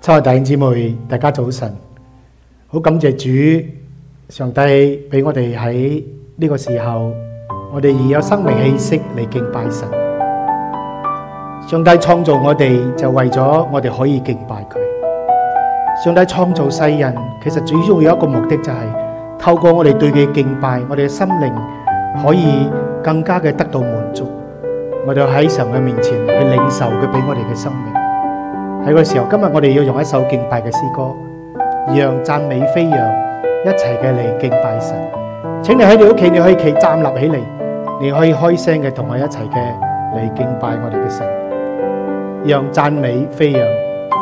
親愛弟兄姊妹，大家早晨！好感謝主，上帝俾我哋喺呢個時候，我哋以有生命氣息嚟敬拜神。上帝創造我哋就為咗我哋可以敬拜佢。上帝創造世人，其實最重要一個目的就係透過我哋對佢敬拜，我哋嘅心靈可以更加嘅得到滿足。我哋喺神嘅面前去領受佢俾我哋嘅生命。喺個時候，今日我哋要用一首敬拜嘅詩歌，讓讚美飛揚，一齊嘅嚟敬拜神。請你喺你屋企，你可以站立起嚟，你可以開聲嘅同我一齊嘅嚟敬拜我哋嘅神，讓讚美飛揚。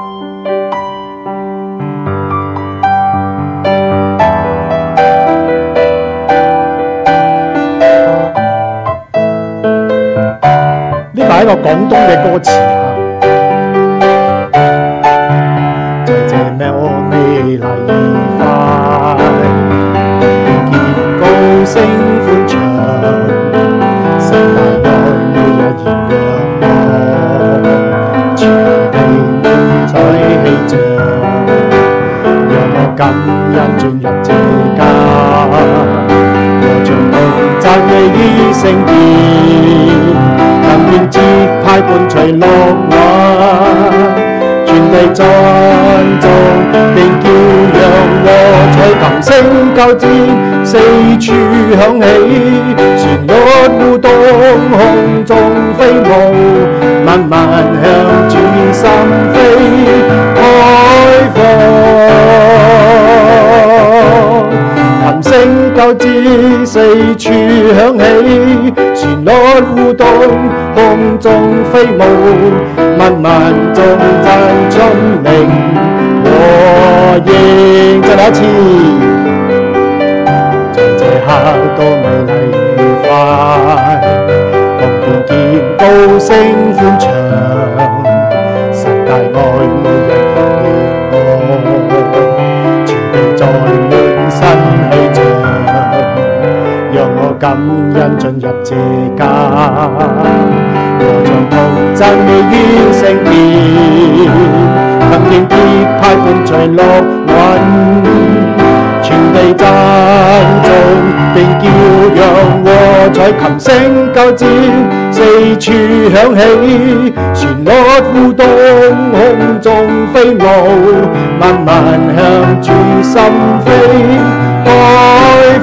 呢個係一個廣東嘅歌詞啊！美麗快，見高聲歡唱，神大愛每日燃亮我，全地滿載氣象，讓我感恩進入這家，和唱同讚美於聖殿，能願節拍伴隨樂韻。全地讚頌並叫揚和彩琴聲交戰，四處響起，旋律互動，空中飛舞，慢慢向主心扉開放。琴聲交戰，四處響起，旋律互動，空中飛舞，慢慢頌讚春靈和應。再嚟一次，在這刻多美麗快，共見見高聲歡唱，神大愛每日熱愛，全地在滿身氣象，讓我感恩進入這家，和唱同讚美於聖殿，能應節拍伴隨樂韻，全地讚頌並叫揚和彩琴聲交戰，四處響起，旋律互動，空中飛舞，慢慢向主心扉開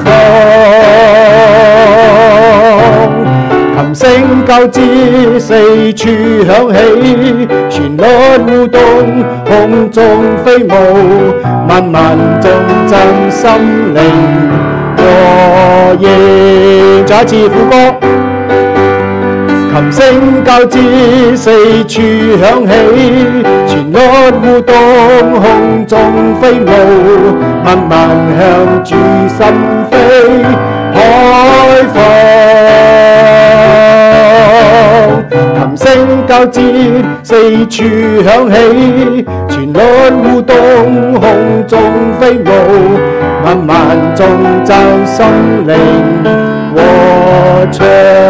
放。琴聲交織，四處響起，旋律互動，空中飛舞，慢慢頌讚心靈和應。再一次副歌。琴聲交織，四處響起，旋律互動，空中飛舞，慢慢向主心扉開放。琴聲交織，四處響起，旋律互動，空中飛舞，慢慢頌讚心靈和唱，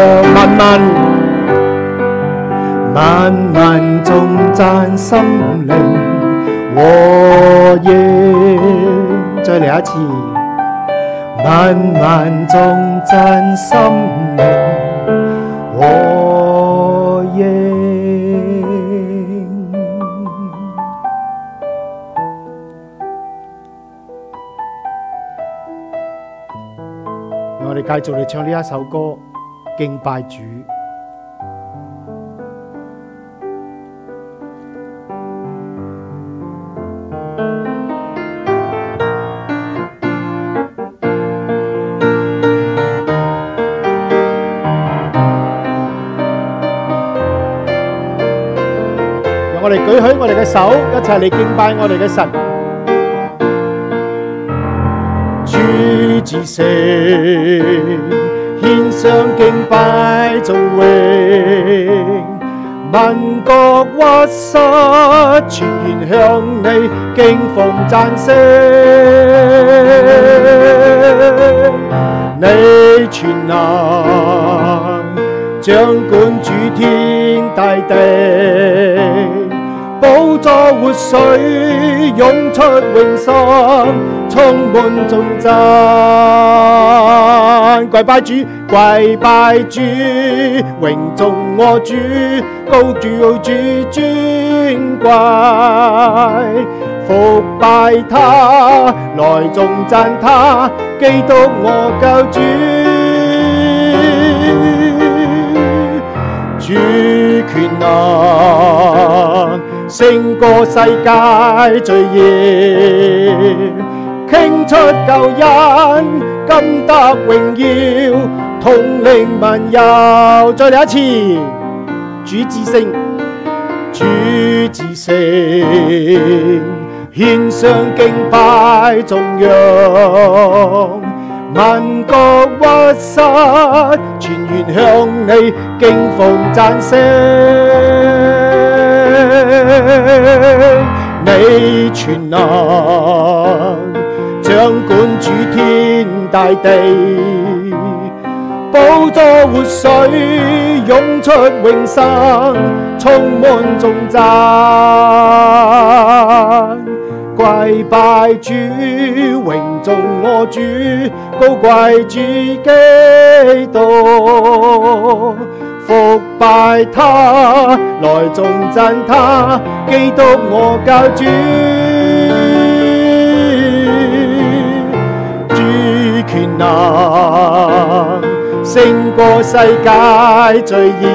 慢慢頌讚心靈和應。再嚟一次，慢慢頌讚心靈和應。讓我哋繼續嚟唱呢一首歌，敬拜主。我哋舉起我哋嘅手，一齊嚟敬拜我哋嘅神。主至聖，獻上敬拜頌榮，萬國屈膝，全然向你敬奉讚聲。你全能，掌管主天大地。 寶座活水湧出永生，充滿頌讚。跪拜主，跪拜主，榮頌我主，高舉主尊貴，伏拜他，來頌讚他，基督我救主。主權能勝過世界罪孽，傾出救恩，今得榮耀，統領萬有。再嚟一次，主之聲，主之聲，獻上敬拜頌揚，萬國屈膝，全員向你敬奉讚聲。你全能掌管主天大地，寶座活水湧出永生，充滿頌讚。跪拜主，榮頌我主，高貴主基督，伏拜他，來頌讚他，基督我救主。主權能勝過世界罪孽，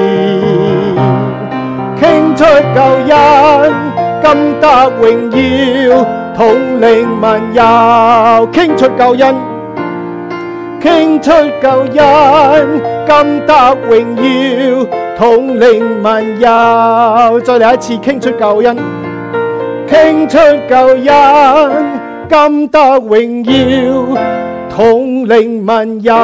傾出救恩，今得榮耀，統領萬有。傾出救恩，傾出救恩，今得榮耀，統領萬有。再嚟一次，傾出救恩，傾出救恩，今得榮耀，統領萬有。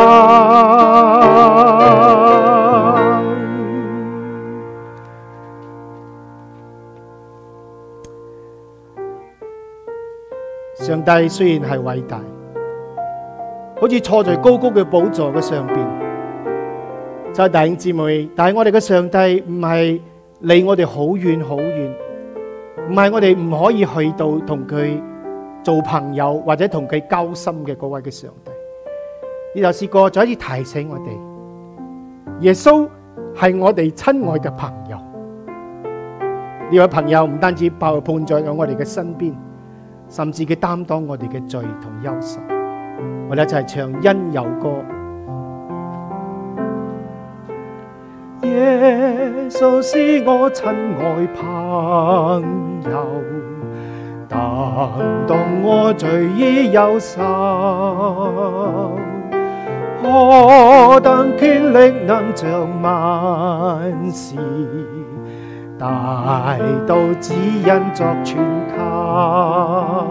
上帝雖然係偉大，好似坐在高高嘅寶座嘅上邊，就係弟兄姊妹，但係我哋嘅上帝唔係離我哋好遠好遠，唔係我哋唔可以去到同佢做朋友或者同佢交心嘅嗰位嘅上帝。呢首詩歌再一次提醒我哋，耶穌係我哋親愛嘅朋友。呢位朋友唔單止伴在我哋嘅身邊，甚至佢擔當我哋嘅罪同憂愁。我哋一齊唱恩友歌。耶穌是我親愛朋友，擔當我罪與憂愁，何等權力能將萬事大道指引作全靠，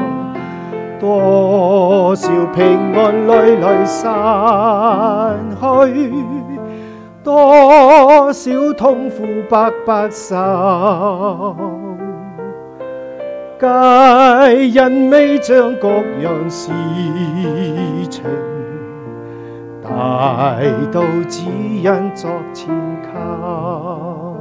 多少平安累累散去，多少痛苦白白受，皆因未將各樣事情大道指引作前靠，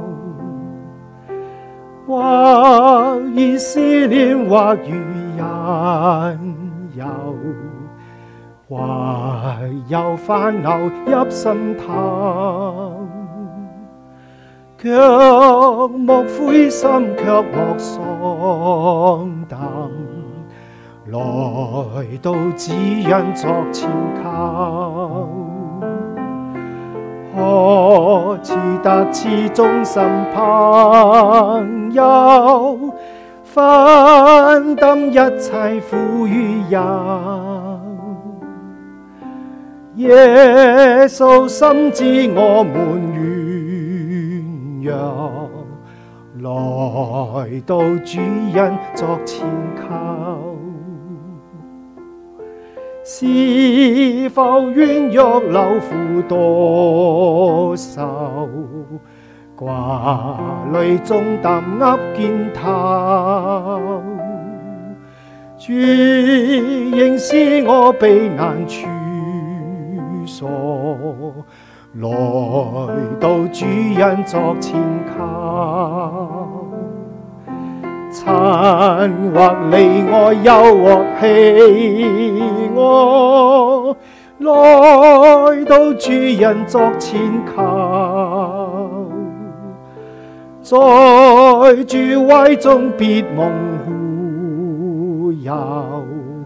或遇試煉，或遇引誘，或有煩惱入心頭，卻莫灰心，卻莫喪膽，來到指引作前靠，何似得此忠心朋友，分擔一切苦與憂。耶穌深知我們軟弱，來到主人作前靠，是否軟弱流苦多愁，掛慮重擔握肩頭，主仍是我避難處所，來到主人作前靠， 親或離我憂或喜我，來到主人作前求，在主懷中必蒙護佑，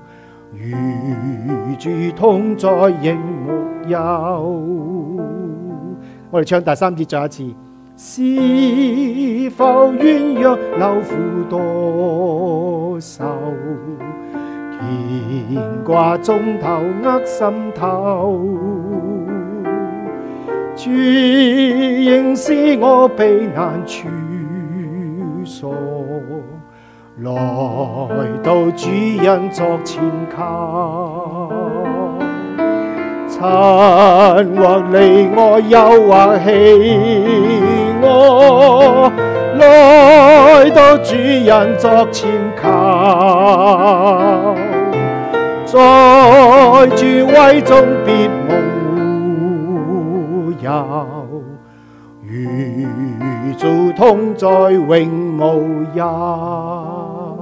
與主同在仍沒有。我哋唱第三節再一次。是否軟弱勞苦多愁，牽掛中頭壓心頭，主仍是我避難處所，來到主人作前求，親或離我憂或喜我，來到主人作前求，在主懷中必蒙護佑，與主同在永無憂。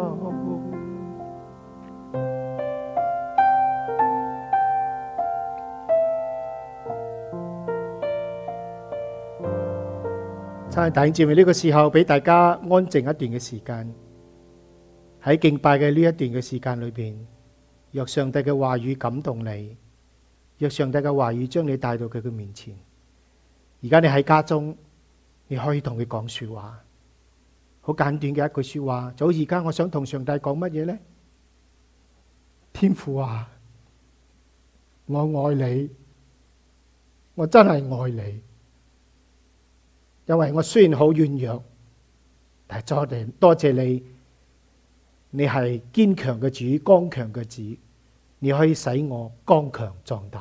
親愛弟兄姊妹，呢個時候俾大家安靜一段嘅時間，喺敬拜嘅呢一段嘅時間裏邊，若上帝嘅話語感動你，若上帝嘅話語將你帶到佢嘅面前，而家你喺家中，你可以同佢講說話，好簡短嘅一句說話，就好而家我想同上帝講乜嘢呢？天父啊，我愛你，我真係愛你。因為我雖然好軟弱，但係多謝你，你係堅強嘅主，剛強嘅主，你可以使我剛強壯膽。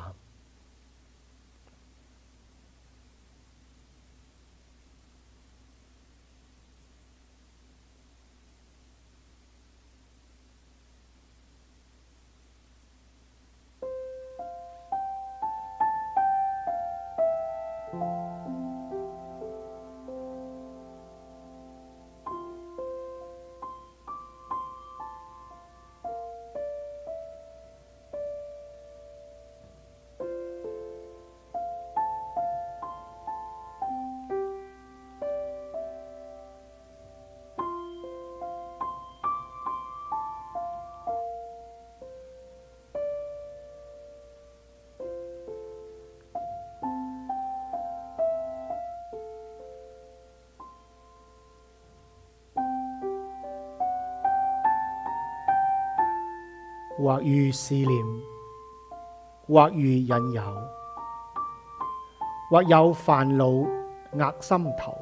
或遇試煉，或遇引誘，或有煩惱壓心頭，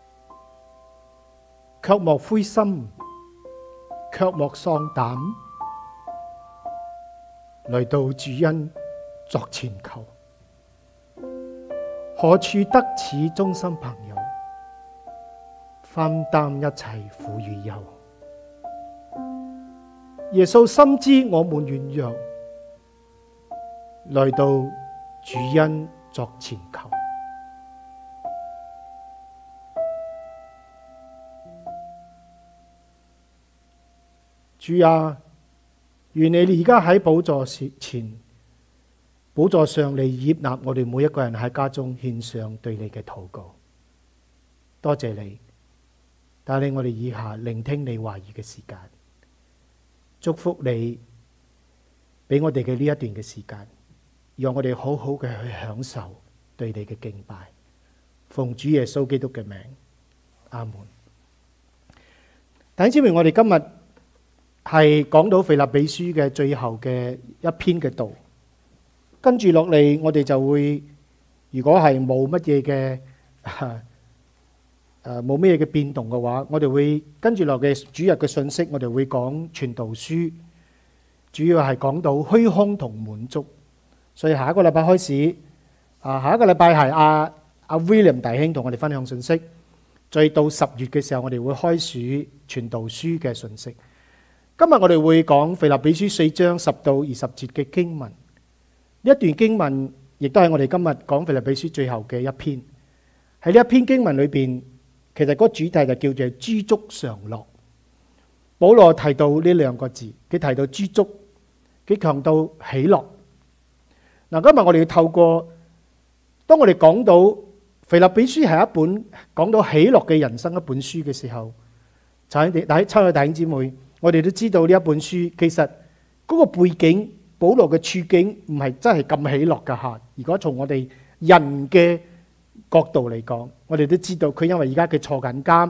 卻莫灰心，卻莫喪膽，來到主恩作前求。何處得此忠心朋友，分擔一切苦與憂。耶穌深知我們軟弱，來到主恩作前求。主啊，願你而家喺寶座前，寶座上嚟悅納我哋每一個人喺家中獻上對你嘅禱告。多謝你帶領我哋以下聆聽你話語嘅時間。祝福你俾我哋嘅呢一段嘅時間，讓我哋好好嘅去享受對你嘅敬拜。奉主耶穌基督嘅名，阿門。弟兄姊妹，我哋今日係講到腓立比書嘅最後嘅一篇嘅道，跟住落嚟我哋就會，如果係冇乜嘢嘅冇咩嘅變動嘅話，我哋會跟住落嘅主日嘅信息，我哋會講傳道書，主要係講到虛空同滿足。所以下一個禮拜開始，下一個禮拜係阿 William 弟兄同我哋分享信息，再到10月嘅時候，我哋會開始傳道書嘅信息。今日我哋會講腓立比書4章10到20節嘅經文，呢一段經文亦都係我哋今日講腓立比書最後嘅一篇。喺呢一篇經文裏邊，其實嗰個主題就叫做知足常樂。 保羅提到呢兩個字，佢提到知足，佢強調喜樂。嗱，今日我哋要透過，當我哋講到腓立比書係一本講到喜樂嘅人生一本書嘅時候，親愛弟兄姊妹，我哋都知道呢一本書其實嗰個背景，保羅嘅處境唔係真係咁喜樂噶吓。如果從我哋人嘅角度嚟講，我哋都知道佢因為而家佢坐緊監，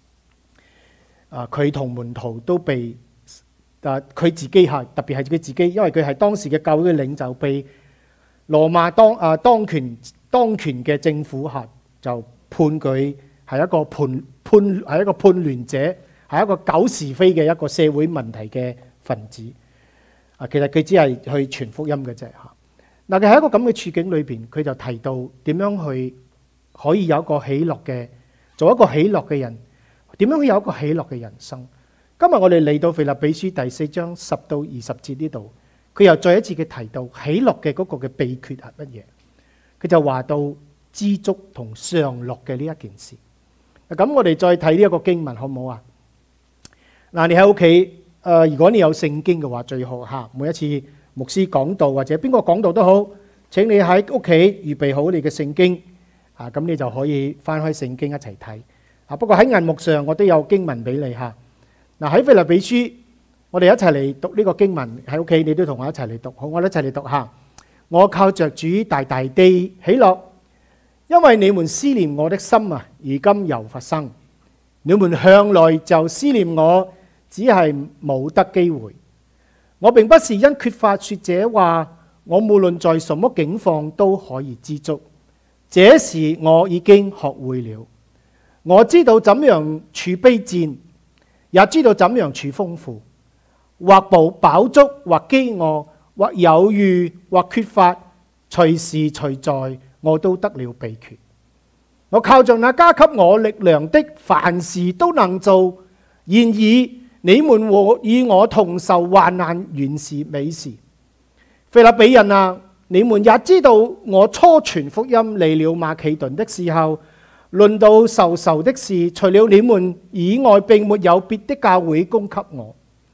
佢同門徒都被佢自己係特別係佢自己，因為佢係當時嘅教會領袖，被羅馬當權嘅政府下就判佢係一個叛亂者，係一個搞是非嘅一個社會問題嘅分子。其實佢只係去傳福音嘅啫嚇。嗱，佢喺一個咁嘅處境裏邊，佢就提到點樣去可以有一個喜樂嘅，做一個喜樂嘅人，點樣有一個喜樂嘅人生。今日我哋嚟到腓立比書第4章10到20節呢度，佢又再一次嘅提到喜樂嘅嗰個嘅秘訣係乜嘢？佢就話到知足同常樂嘅呢一件事。咁我哋再睇呢一個經文好唔好啊？嗱，你喺屋企如果你有聖經嘅話最好嚇。每一次牧師講道或者邊個講道都好，請你喺屋企預備好你嘅聖經咁你就可以翻開聖經一齊睇。不過喺銀幕上我都有經文俾你嚇。嗱，喺腓立比書，我哋一齊嚟讀呢個經文。喺屋企你都同我一齊嚟讀，好，我哋一齊嚟讀下。我靠着主大大地喜樂，因為你們思念我的心如今又發生。你們向來就思念我，只係冇得機會。我並不是因缺乏說這話，我無論在什麼境況都可以知足。這時我已經學會了。我知道怎樣處卑賤，也知道怎樣處豐富，或飽足，或飢餓，或有餘，或缺乏，隨時隨在，我都得了秘訣。我靠着那加給我力量的，凡事都能做。然而你們與我同受患難，原是美事。腓立比人啊，你們也知道我初傳福音嚟了馬其頓的時候，論到受仇的事，除了你們以外，並沒有別的教會供給我。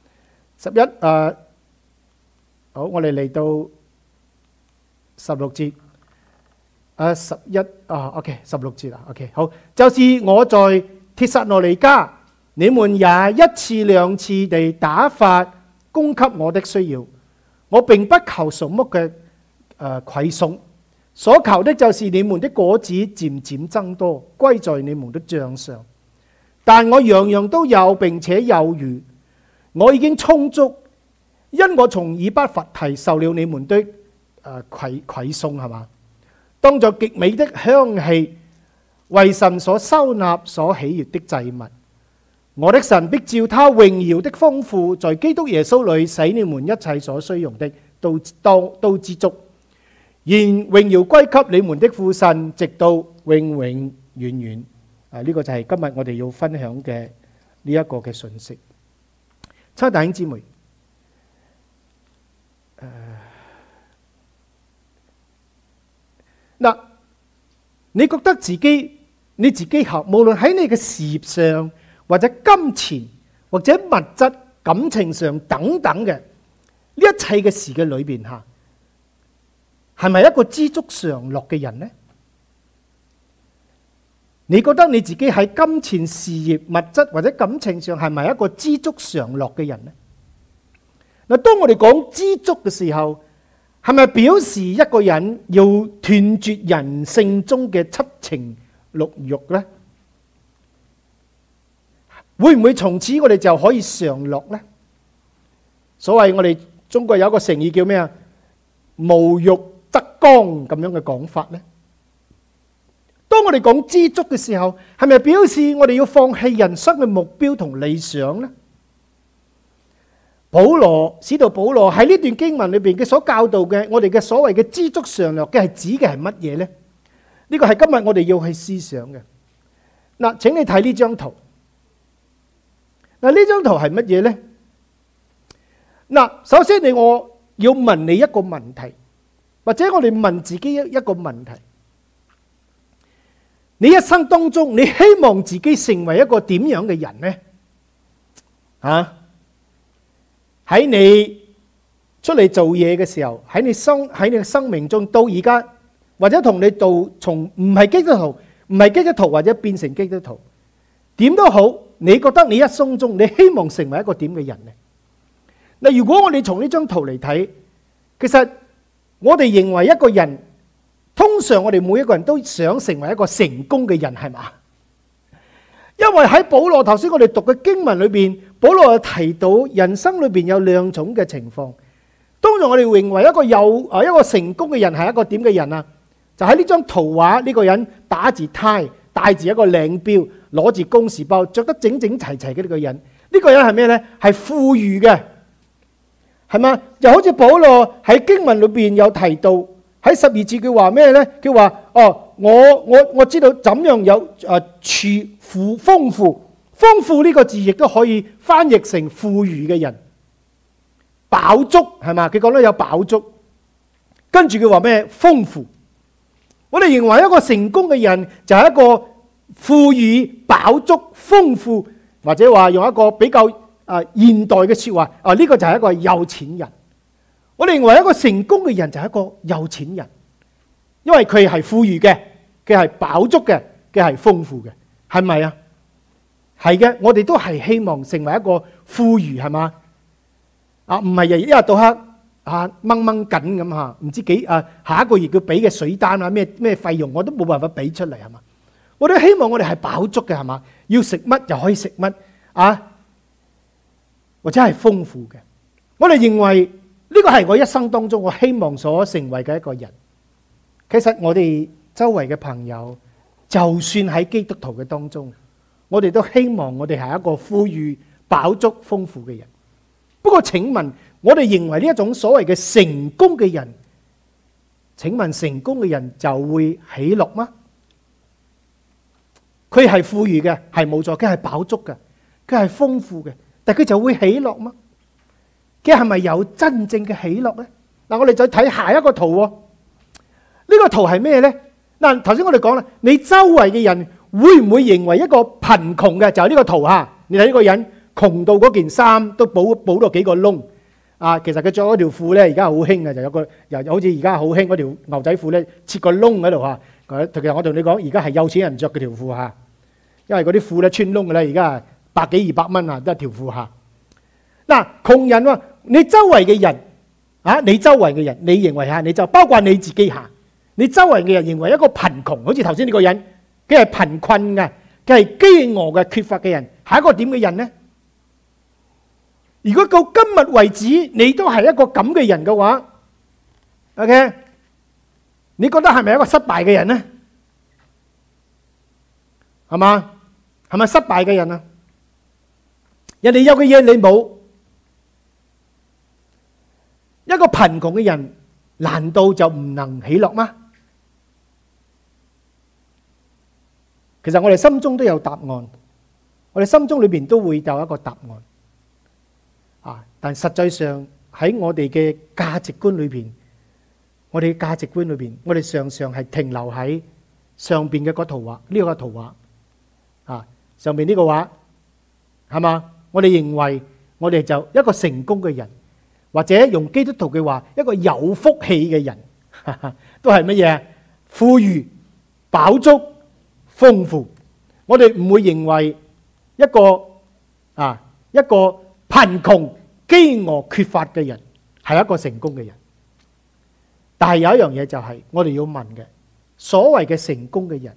好，我哋嚟到16節，OK， 16節啦 ，OK， 好，就是我在帖撒羅尼迦，你們也一次兩次地打發供給我的需要，我並不求什麼嘅饋送，所求的就是你們的果子漸漸增多，歸在你們的帳上。但我樣樣都有，並且有餘，我已經充足，因我從以巴弗提受了你們的饋送，係嘛？當作極美的香氣，為神所收納、所喜悅的祭物。我的神必照他榮耀的豐富，在基督耶穌裏使你們一切所需用的都知足。願榮耀歸給你們的父神，直到永永遠遠。呢個就係今日我哋要分享嘅呢一個嘅信息。親愛弟兄姊妹，你覺得你自己合，無論喺你嘅事業上，或者金錢，或者物質、感情上等等嘅呢一切嘅事嘅裏邊吓，係咪一個知足常樂嘅人呢？你覺得你自己喺金錢、事業、物質或者感情上係咪一個知足常樂嘅人呢？嗱，當我哋講知足嘅時候，係咪表示一個人要斷絕人性中嘅七情六欲呢？會唔會從此我哋就可以常樂呢？所謂我哋中國有一個成語叫咩啊？無欲則剛咁樣嘅講法呢？當我哋講知足嘅時候，係咪表示我哋要放棄人生嘅目標同理想呢？使徒保羅喺呢段經文裏邊嘅所教導嘅，我哋嘅所謂嘅知足常樂嘅係指嘅係乜嘢呢？呢個係今日我哋要去思想嘅。嗱，請你睇呢張圖。嗱，呢張圖係乜嘢呢？嗱，首先我要問你一個問題，或者我哋問自己一個問題。你一生當中，你希望自己成為一個點樣嘅人呢？ 喺你出嚟做嘢嘅時候，喺你嘅生命中到而家，或者同你從唔係基督徒或者變成基督徒，點都好，你覺得你一生中你希望成為一個點嘅人呢？嗱，如果我哋從呢張圖嚟睇，其實我哋認為一個人，通常我哋每一個人都想成為一個成功嘅人，係嘛？因為喺保羅頭先我哋讀嘅經文裏邊，保羅有提到人生裏邊有兩種嘅情況。通常我哋認為一個成功嘅人係一個點嘅人啊？就喺呢張圖畫，呢個人打住呔，戴住一個領錶，攞住公事包，着得整整齊齊嘅呢個人。呢個人係咩呢？係富裕嘅，係嘛？就好似保羅喺經文裏邊有提到，喺12節佢話咩呢？佢話我知道怎樣有豐富呢個字亦都可以翻譯成富裕嘅人，飽足，係嘛？佢講得有飽足，跟住佢話咩？豐富。我哋認為一個成功嘅人就係一個富裕、飽足、豐富，或者話用一個比較現代嘅說話，呢個就係一個有錢人。我哋認為一個成功嘅人就係一個有錢人，因為佢係富裕嘅，佢係飽足嘅，佢係豐富嘅，係咪啊？係嘅，我哋都係希望成為一個富裕，係嘛？唔係一日到黑掹緊咁嚇，唔知下一個月要俾嘅水單啊，咩費用我都冇辦法俾出嚟，係嘛？我都希望我哋係飽足嘅，係嘛？要食乜就可以食乜或者係豐富嘅。我哋認為呢個係我一生當中我希望所成為嘅一個人。其實我哋周圍嘅朋友，就算喺基督徒嘅當中，我哋都希望我哋係一個富裕、飽足、豐富嘅人。不過請問，我哋認為呢一種所謂嘅成功嘅人，請問成功嘅人就會喜樂嗎？佢係富裕嘅，係冇錯，佢係飽足嘅，佢係豐富嘅，但佢就會喜樂嗎？佢係咪有真正嘅喜樂呢？嗱，我哋再睇下一個圖喎。呢個圖係咩呢？嗱，頭先我哋講啦，你周圍嘅人會唔會認為一個貧窮嘅就係呢個圖嚇？你睇呢個人窮到嗰件衫都補到幾個窿其實佢着嗰條褲咧，而家好興嘅，就有個又好似而家好興嗰條牛仔褲咧，切個窿喺度嚇。其實我同你講，而家係有錢人着嘅條褲嚇，因為嗰啲褲咧穿窿嘅咧，而家係100幾200蚊啊，都係條褲嚇。嗱，窮人喎，你周圍嘅人你周圍嘅人，你認為你就包括你自己嚇，你周圍嘅人認為一個貧窮，好似頭先呢個人，佢係貧困嘅，佢係飢餓嘅、缺乏嘅人，係一個點嘅人呢？如果到今日為止，你都係一個咁嘅人嘅話 ，OK， 你覺得係咪一個失敗嘅人呢？係嘛？係咪失敗嘅人啊？人哋有嘅嘢你冇，一個貧窮嘅人，難道就唔能喜樂嗎？其實我哋心中都有答案，我哋心中裏邊都會有一個答案。但實際上喺我哋嘅價值觀裏邊，我哋常常係停留喺上邊嘅嗰圖畫，呢個圖畫上邊呢個畫係嘛？我哋認為我哋就一個成功嘅人，或者用基督徒嘅話，一個有福氣嘅人，都係乜嘢？富裕、飽足、豐富。我哋唔會認為一個貧窮、飢餓、缺乏嘅人係一個成功嘅人。但係有一樣嘢就係我哋要問嘅，所謂嘅成功嘅人，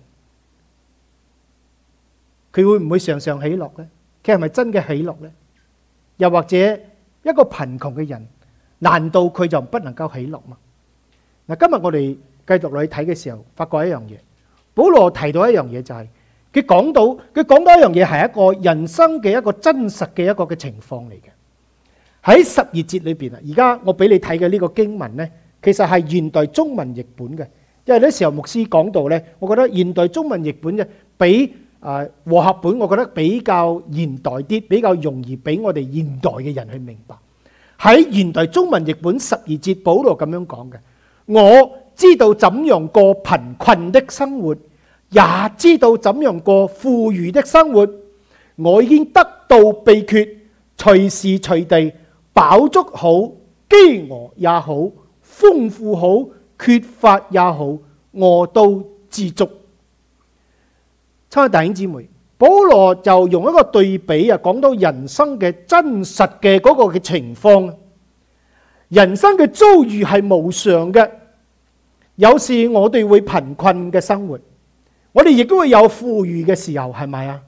佢會唔會常常喜樂呢？佢係咪真嘅喜樂呢？又或者一個貧窮嘅人，難道佢就不能夠喜樂嗎？嗱，今日我哋繼續落去睇嘅時候，發覺一樣嘢，保羅提到一樣嘢就係佢講到一樣嘢係一個人生嘅一個真實嘅一個嘅情況嚟嘅。喺12節裏邊而家我俾你睇嘅呢個經文呢，其實係現代中文譯本嘅，因為呢時候牧師講到呢，我覺得現代中文譯本嘅比和合本，我覺得比較現代啲，比較容易俾我哋現代嘅人去明白。喺現代中文譯本12節，保羅咁樣講嘅：我知道怎樣過貧困的生活，也知道怎樣過富裕的生活。我已經得到秘訣，隨時隨地飽足好，飢餓也好，豐富好，缺乏也好，我都知足。親愛弟兄姊妹，保羅就用一個對比講到人生嘅真實嘅嗰個嘅情況。人生嘅遭遇係無常嘅，有時我哋會貧困嘅生活，我哋亦都會有富裕嘅時候，係咪啊？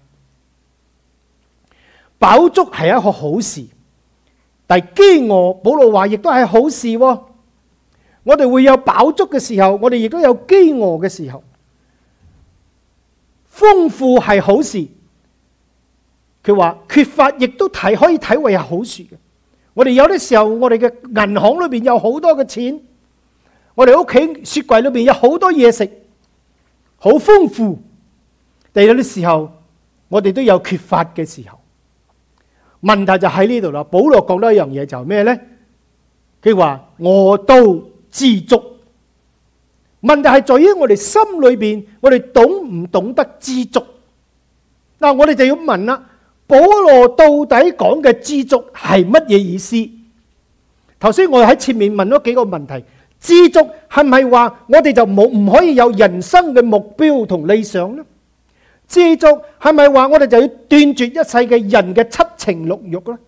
飽足係一個好事，但係飢餓，保羅話亦都係好事喎。我哋會有飽足嘅時候，我哋亦都有飢餓嘅時候。豐富係好事，佢話缺乏亦都可以睇為係好事嘅。我哋有啲時候，我哋嘅銀行裏邊有好多嘅錢，我哋屋企雪櫃裏邊有好多嘢食，好豐富。但係有啲時候，我哋都有缺乏嘅時候。問題就喺呢度啦。保羅講到一樣嘢就係咩呢？佢話我都知足。問題係在於我哋心裏邊，我哋懂唔懂得知足？嗱，我哋就要問啦。保羅到底講嘅知足係乜嘢意思？頭先我喺前面問咗幾個問題，知足係咪話我哋就唔可以有人生嘅目標同理想呢？知足係咪話我哋就要斷絕一切嘅人嘅七情六欲呢？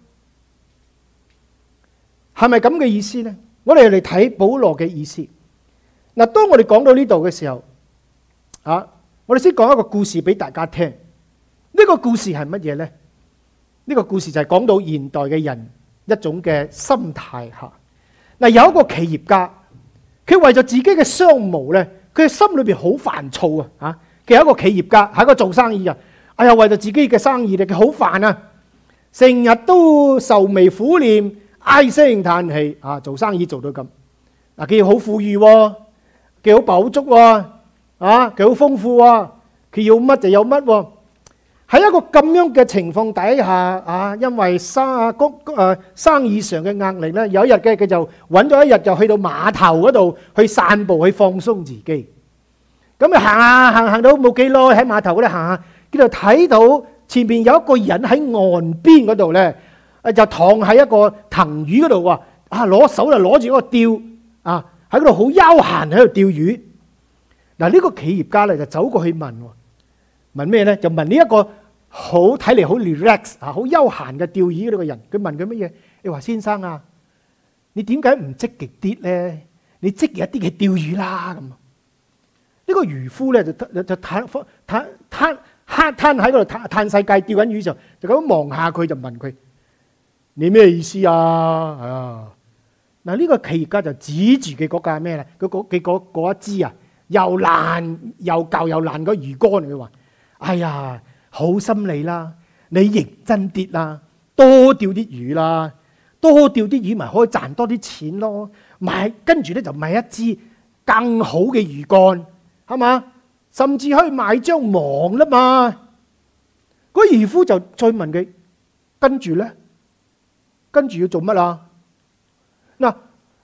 係咪咁嘅意思呢？我哋嚟睇保羅嘅意思。嗱，當我哋講到呢度嘅時候，我哋先講一個故事俾大家聽。呢個故事係乜嘢呢？呢個故事就係講到現代嘅人一種嘅心態嚇。嗱，有一個企業家，佢為咗自己嘅商務咧，佢心裏邊好煩躁啊！佢係一個企業家，係一個做生意啊。哎呀，為咗自己嘅生意咧，佢好煩啊，成日都愁眉苦臉，唉聲嘆氣啊！做生意做到咁，嗱，佢好富裕喎，佢好飽足喎，佢好豐富喎，佢要乜就有乜喎。喺一個咁樣嘅情況底下，因為生意上嘅壓力咧，有一日佢就揾咗一日就去到碼頭嗰度去散步，去放鬆自己。咁啊行到冇幾耐，喺碼頭嗰度行下，佢就睇到前邊有一個人喺岸邊嗰度咧，就躺喺一個藤魚嗰度喎，攞手就攞住嗰個釣，喺嗰度好悠閒喺度釣魚。嗱，呢個企業家咧就走過去問咩咧？就問呢一個睇嚟好 relax 好悠閒嘅釣魚嗰個人。佢問佢乜嘢？你話先生啊，你點解唔積極啲咧？你積極一啲嘅釣魚啦咁。呢個漁夫咧就攤喺嗰度嘆世界釣緊魚時候，就咁望下佢就問佢：你咩意思啊？嗱，呢個企業家就指住佢嗰架咩咧？佢嗰一支又爛又舊又爛個魚竿，佢話：哎呀，好心你啦，你認真啲啦，多釣啲魚啦，多釣啲魚咪可以賺多啲錢咯。跟住咧就買一支更好嘅魚竿，係嘛？甚至可以買張網啦嘛。嗰漁夫就再問佢：跟住咧，跟住要做乜啊？嗱，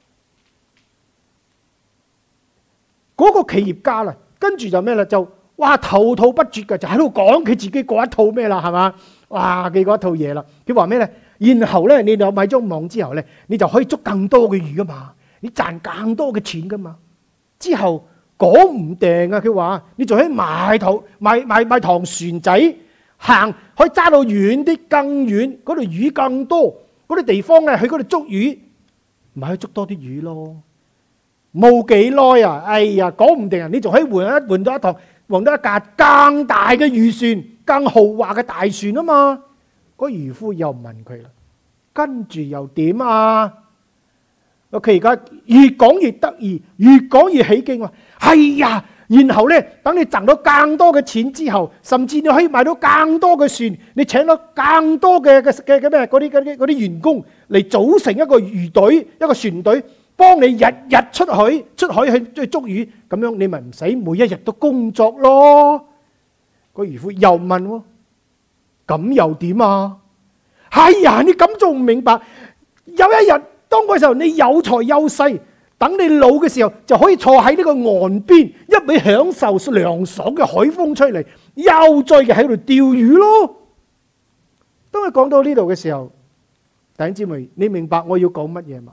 嗰個企業家啦，跟住就咩啦？就滔滔不絕嘅，就喺度講佢自己嗰一套咩啦，係嘛？佢嗰一套嘢啦。佢話咩咧？然後咧，你有買張網之後咧，你就可以捉更多嘅魚噶嘛，你賺更多嘅錢噶嘛。之後講唔定啊，佢話你仲可以買堂船仔行，可以揸到遠啲，更遠嗰度魚更多，嗰啲地方咧去嗰度捉魚，咪可以捉多啲魚咯。冇幾耐啊，哎呀，講唔定啊，你仲可以換到一架更大嘅漁船，更豪華嘅大船啊嘛。嗰漁夫又問佢啦，跟住又點啊？佢而家越講越得意，越講越起勁，話係呀。然後咧，等你賺到更多嘅錢之後，甚至你可以買到更多嘅船，你請到更多嘅咩嗰啲員工嚟組成一個魚隊、一個船隊，幫你日日出海去捉魚，咁樣你咪唔使每一日都工作咯。個漁夫又問喎，咁又點啊？係呀，你咁仲唔明白？有一日當嗰時候你有財有勢，等你老嘅時候就可以坐喺呢個岸邊，一味享受涼爽嘅海風吹嚟，悠哉嘅喺度釣魚咯。當佢講到呢度嘅時候， 弟兄姊妹，你明白我要講乜嘢嘛？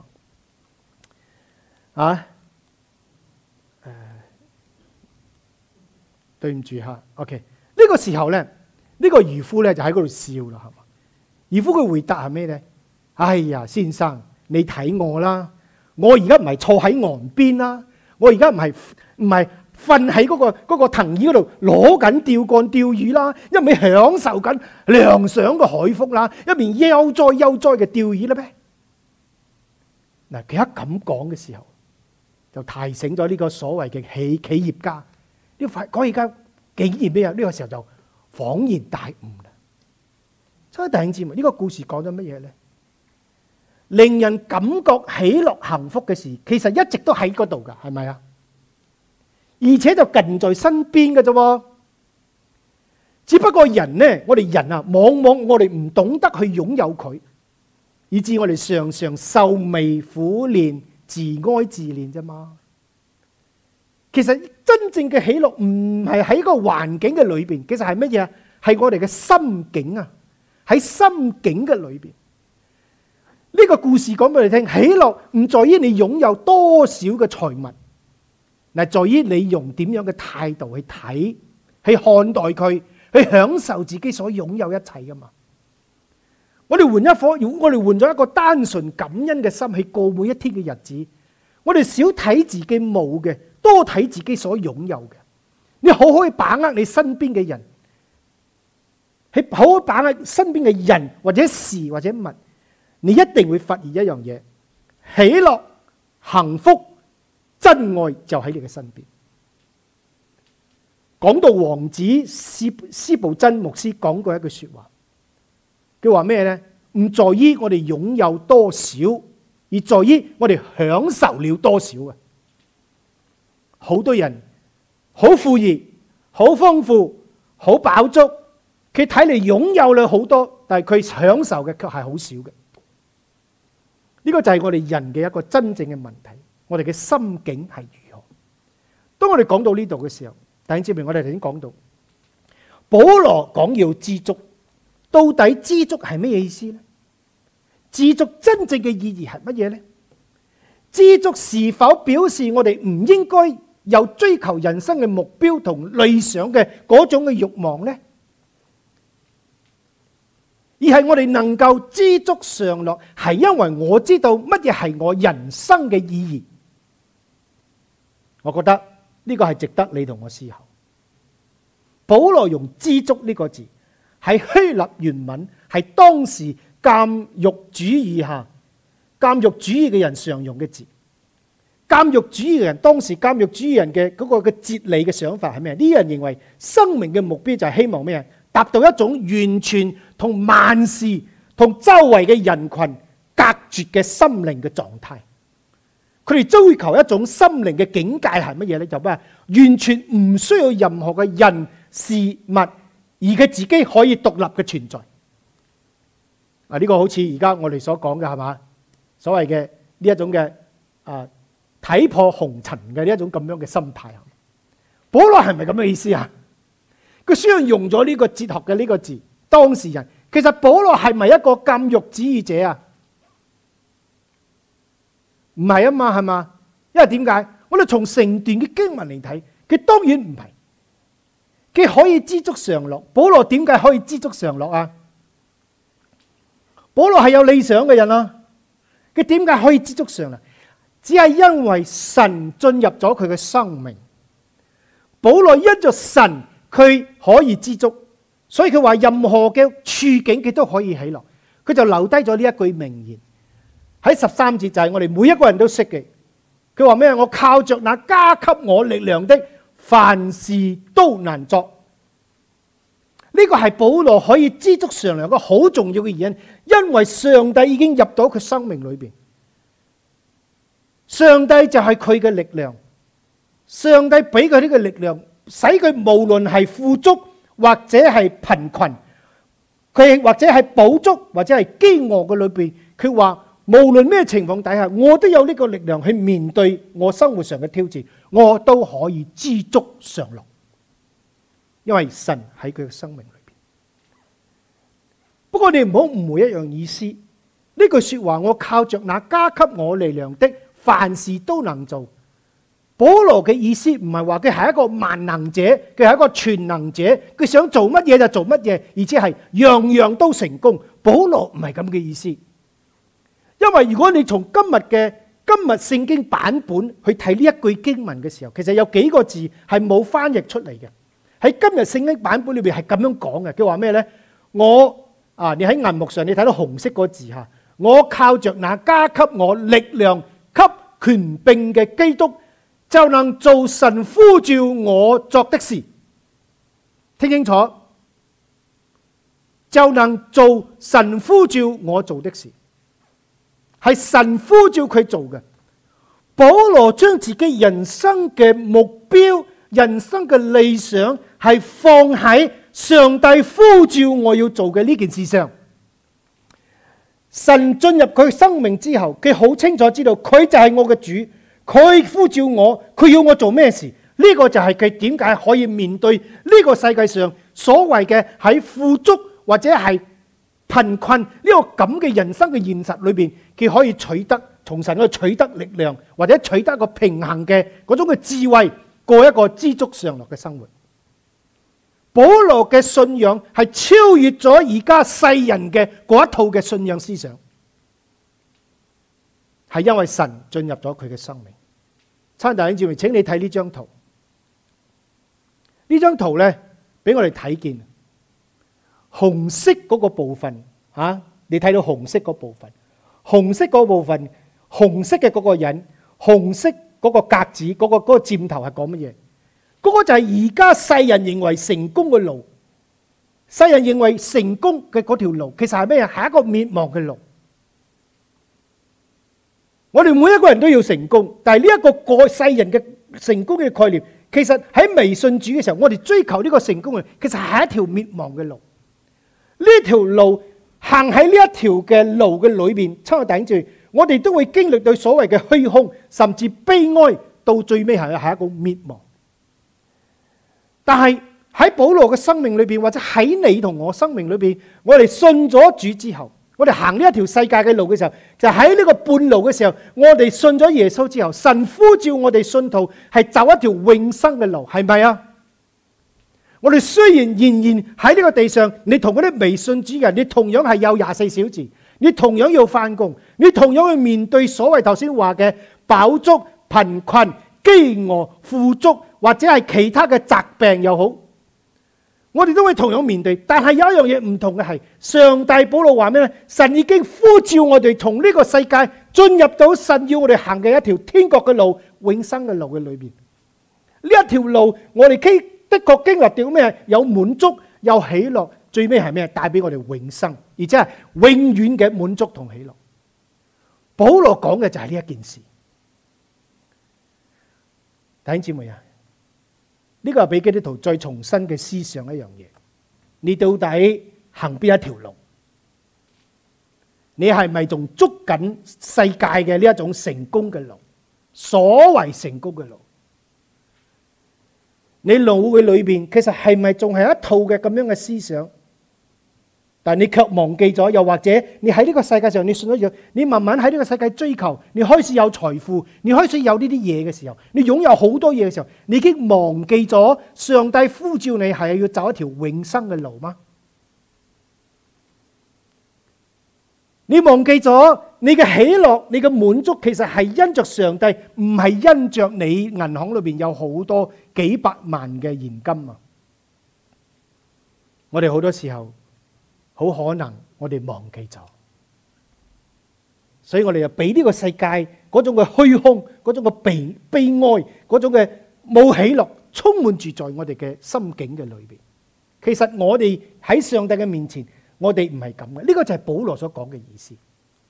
對唔住嚇 ，OK。呢個時候咧，呢個漁夫咧就喺嗰度笑啦，係嘛？漁夫佢回答係咩咧？哎呀，先生，你睇我啦，我而家唔係坐喺岸邊啦，我而家唔係瞓喺嗰個藤椅嗰度攞緊釣竿釣魚啦，一味享受緊涼爽嘅海風啦，一面悠哉嘅釣魚啦咩？嗱，佢一咁講嘅時候，就提醒咗呢個所謂嘅企業家。呢個而家竟然咩啊？呢個時候就恍然大悟啦。所以弟兄姊妹，呢個故事講咗乜嘢咧？令人感覺喜樂幸福嘅事，其實一直都喺嗰度噶，係咪啊？而且就近在身邊嘅啫。只不過人呢，我哋人啊，往往我哋唔懂得去擁有佢，以致我哋常常愁眉苦臉、自哀自憐啫嘛。其實真正嘅喜樂唔係喺個環境嘅裏邊，其實係乜嘢？係我哋嘅心境啊！喺心境嘅裏邊，呢個故事講俾你聽，喜樂唔在於你擁有多少嘅財物，嗱，在於你用點樣嘅態度去睇、去看待佢、去享受自己所擁有一切噶嘛。我哋換咗一個單純感恩嘅心去過每一天嘅日子，我哋少睇自己冇嘅，多睇自己所擁有嘅。你好好去把握你身邊嘅人，去好好把握身邊嘅人或者事或者物，你一定會發現一樣嘢：喜樂、幸福、真愛就喺你嘅身邊。講到王子司布真牧師講過一句說話，佢話咩呢？唔在於我哋擁有多少，而在於我哋享受了多少啊！好多人好富裕、好豐富、好飽足，佢睇嚟擁有了好多，但係佢享受嘅卻係好少嘅。呢個就係我哋人嘅一個真正嘅問題，我哋嘅心境係如何？當我哋講到呢度嘅時候，弟兄姊妹，我哋頭先講到保羅講要知足，到底知足係咩意思呢？知足真正嘅意義係乜嘢呢？知足是否表示我哋唔應該有追求人生嘅目標同理想嘅嗰種嘅慾望呢？而係我哋能夠知足常樂，係因為我知道乜嘢係我人生嘅意義。我覺得呢個係值得你同我思考。保羅用知足呢個字，喺希臘原文係當時監獄主義嘅人常用嘅字。監獄主義嘅人，當時監獄主義人嘅嗰個嘅哲理嘅想法係咩？呢啲人認為生命嘅目標就係希望咩？達到一種完全同萬事、同周圍嘅人群隔絕嘅心靈嘅狀態。佢哋追求一種心靈嘅境界係乜嘢呢？就咩？完全唔需要任何嘅人事物，而佢自己可以獨立嘅存在。呢個好似而家我哋所講嘅係嘛？所謂嘅呢一種嘅睇破紅塵嘅呢一種咁樣嘅心態。保羅係咪咁嘅意思啊？佢雖然用咗呢個哲學嘅呢個字，當事人其實保羅係咪一個監獄主義者啊？唔係啊嘛，係嘛？因為點解？我哋從成段嘅經文嚟睇，佢當然唔係。佢可以知足常樂。保羅點解可以知足常樂啊？保羅係有理想嘅人啊。佢點解可以知足常樂？只係因為神進入咗佢嘅生命。保羅因着神，佢可以知足，所以佢話任何嘅處境佢都可以喜樂。佢就留低咗呢一句名言，喺13節，就係我哋每一個人都識嘅。佢話咩？我靠着那加給我力量的，凡事都能作。呢個係保羅可以知足常樂一個好重要嘅原因，因為上帝已經入到佢生命裏邊。上帝就係佢嘅力量，上帝俾佢呢個力量，使佢無論係富足或者係貧困，佢或者係飽足或者係飢餓嘅裏邊，佢話無論咩情況底下，我都有呢個力量去面對我生活上嘅挑戰，我都可以知足常樂，因為神喺佢嘅生命裏邊。不過你唔好誤會一樣意思， 呢句說話，我靠着那加給我力量的，凡事都能做。保羅嘅意思唔係話佢係一個萬能者，佢係一個全能者，佢想做乜嘢就做乜嘢，而且係樣樣都成功。保羅唔係咁嘅意思。因為如果你從今日聖經版本去睇呢一句經文嘅時候，其實有幾個字係冇翻譯出嚟嘅。喺今日聖經版本裏邊係咁樣講嘅，佢話咩呢？你喺銀幕上你睇到紅色嗰個字吓，我靠着那加給我力量、給權柄嘅基督，就能做神呼召我作的事。聽清楚，就能做神呼召我做的事，係神呼召佢做嘅。保羅將自己人生嘅目標、人生嘅理想係放喺上帝呼召我要做嘅呢件事上。神進入佢生命之後，佢好清楚知道佢就係我嘅主，佢呼召我，佢要我做咩事。呢個就係佢點解可以面對呢個世界上所謂嘅喺富足或者係貧困呢個咁嘅人生嘅現實裏邊，佢可以從神去取得力量，或者取得一個平衡嘅嗰種嘅智慧，過一個知足常樂嘅生活。保羅嘅信仰係超越咗而家世人嘅嗰一套嘅信仰思想，係因為神進入咗佢嘅生命。親愛的弟兄姊妹，請你睇呢張圖。呢張圖呢，俾我哋睇見紅色嗰個部分你睇到紅色嗰部分，紅色嗰部分，紅色嘅嗰個人，紅色嗰個格子，嗰個箭頭係講乜嘢？嗰個就係而家世人認為成功嘅路，世人認為成功嘅嗰條路，其實係咩啊？係一個滅亡嘅路。我哋每一個人都要成功，但係呢一個世人嘅成功嘅概念，其實喺未信主嘅時候，我哋追求呢個成功嘅，其實係一條滅亡嘅路。呢條路行喺呢一條嘅路嘅裏邊，親愛弟兄姊妹，我哋都會經歷到所謂嘅虛空，甚至悲哀，到最尾係一個滅亡。但係喺保羅嘅生命裏邊，或者喺你同我生命裏邊，我哋信咗主之後，我哋行呢一條世界嘅路嘅時候，就喺呢個半路嘅時候，我哋信咗耶穌之後，神呼召我哋信徒係走一條永生嘅路，係咪啊？我哋雖然仍然喺呢個地上，你同嗰啲未信主嘅人，你同樣係有24小時，你同樣要翻工，你同樣去面對所謂頭先話嘅飽足、貧困、飢餓、富足，或者係其他嘅疾病又好，我哋都會同樣面對。但係有一樣嘢唔同嘅係，上帝保羅話咩呢？神已經呼召我哋從呢個世界進入到神要我哋行嘅一條天國嘅路、永生嘅路嘅裏邊。呢一條路，我哋的確經歷到咩？有滿足，有喜樂，最尾係咩？帶俾我哋永生，而且係永遠嘅滿足同喜樂。保羅講嘅就係呢一件事。弟兄姊妹啊，呢個係俾基督徒再重新嘅思想一樣嘢。你到底行邊一條路？你係咪仲捉緊世界嘅呢一種成功嘅路？所謂成功嘅路？你腦嘅裏邊其實係咪仲係一套嘅咁樣嘅思想？但你卻忘記咗，又或者你喺呢個世界上，你信咗嘢，你慢慢喺呢個世界追求，你開始有財富，你開始有呢啲嘢嘅時候，你擁有好多嘢嘅時候，你已經忘記咗上帝呼召你係要走一條永生嘅路嗎？你忘記咗你嘅喜樂、你嘅滿足，其實係因着上帝，唔係因着你銀行裏邊有好多幾百萬嘅現金啊！我哋好多時候好可能我哋忘記咗，所以我哋就俾呢個世界嗰種嘅虛空、嗰種嘅悲哀、嗰種嘅冇喜樂，充滿住在我哋嘅心境嘅裏邊。其實我哋喺上帝嘅面前，我哋唔係咁嘅。呢個就係保羅所講嘅意思。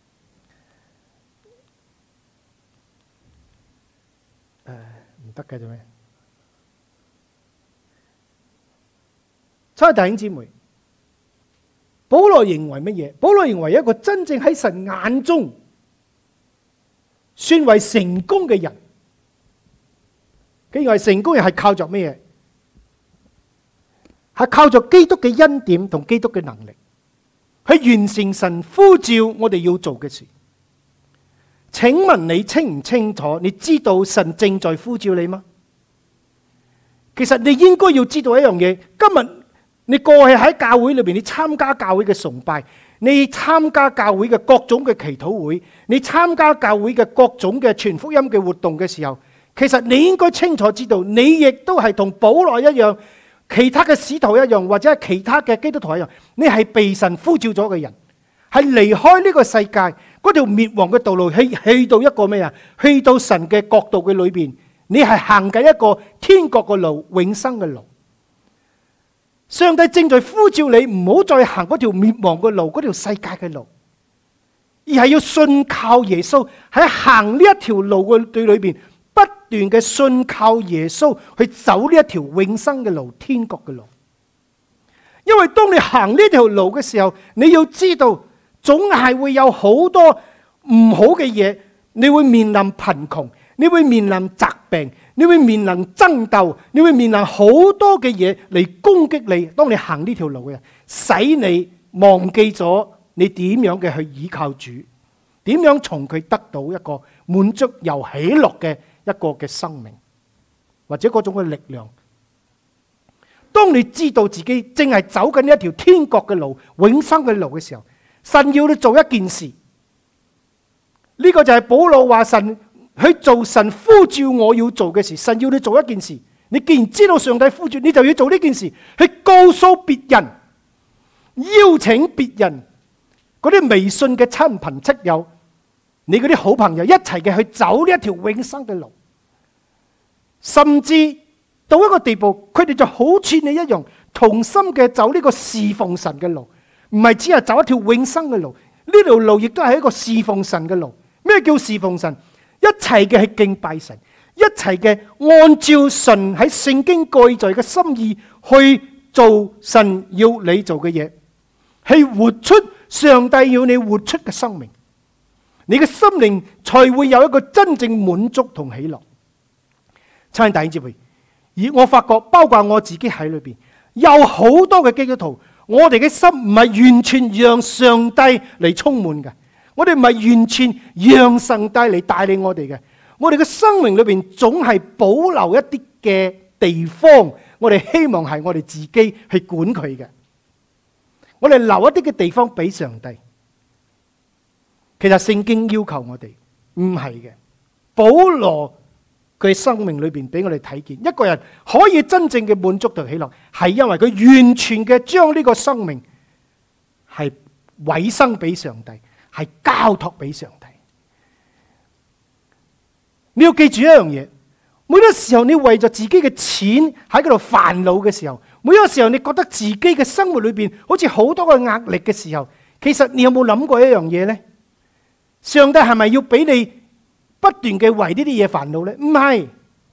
唔得嘅做咩？親愛的弟兄姊妹，保羅認為乜嘢？保羅認為一個真正喺神眼中算為成功嘅人，佢認為成功人係靠着乜嘢？係靠着基督嘅恩典同基督嘅能力。 去完成神呼召我哋要做嘅事。請問你清唔清楚？你知道神正在呼召你嗎？其實你應該要知道一樣嘢。今日你過去喺教會裏邊，你參加教會嘅崇拜，你參加教會嘅各種嘅祈禱會，你參加教會嘅各種嘅傳福音嘅活動嘅時候，其實你應該清楚知道，你亦都係同保羅一樣，其他嘅使徒一樣，或者係其他嘅基督徒一樣，你係被神呼召咗嘅人，係離開呢個世界嗰條滅亡嘅道路，去到一個咩啊？去到神嘅國度嘅裏邊，你係行緊一個天國嘅路，永生嘅路。上帝正在呼召你，唔好再行嗰條滅亡嘅路，嗰條世界嘅路，而係要信靠耶穌，喺行呢一條路嘅對裏邊，不斷嘅信靠耶穌去走呢一條永生嘅路，天國嘅路。因為當你行呢條路嘅時候，你要知道，總係會有好多唔好嘅嘢，你會面臨貧窮，你會面臨疾病，你會面臨爭鬥，你會面臨好多嘅嘢嚟攻擊你。當你行呢條路嘅，使你忘記咗你點樣嘅去依靠主，點樣從佢得到一個滿足又喜樂嘅一個嘅生命，或者嗰種嘅力量。當你知道自己正係走緊一條天國嘅路、永生嘅路嘅時候，神要你做一件事。呢個就係保羅話神去做神呼召我要做嘅事。神要你做一件事，你既然知道上帝呼召，你就要做呢件事，去告訴別人，邀請別人，嗰啲微信嘅親朋戚友，你嗰啲好朋友一齊嘅去走呢一條永生嘅路。甚至到一個地步，佢哋就好似你一樣，同心嘅走呢個侍奉神嘅路，唔係只係走一條永生嘅路。呢條路亦都係一個侍奉神嘅路。咩叫侍奉神？一齊嘅係敬拜神，一齊嘅按照神喺聖經記載嘅心意去做神要你做嘅嘢，係活出上帝要你活出嘅生命，你嘅心靈才會有一個真正滿足同喜樂。親愛的弟兄姊妹，而我發覺包括我自己喺裏邊，有好多嘅基督徒，我哋嘅心唔係完全讓上帝嚟充滿嘅，我哋唔係完全讓上帝嚟帶領我哋嘅，我哋嘅生命裏邊總係保留一啲嘅地方，我哋希望係我哋自己去管佢嘅，我哋留一啲嘅地方俾上帝。其實聖經要求我哋唔係嘅，保羅佢生命裏邊俾我哋睇見，一個人可以真正嘅滿足同喜樂，係因為佢完全嘅將呢個生命係委身俾上帝，係交託俾上帝。你要記住一樣嘢，每個時候你為咗自己嘅錢喺嗰度煩惱嘅時候，每個時候你覺得自己嘅生活裏邊好似好多嘅壓力嘅時候，其實你有冇諗過一樣嘢呢？上帝係咪要俾你不斷嘅為呢啲嘢煩惱呢？唔係，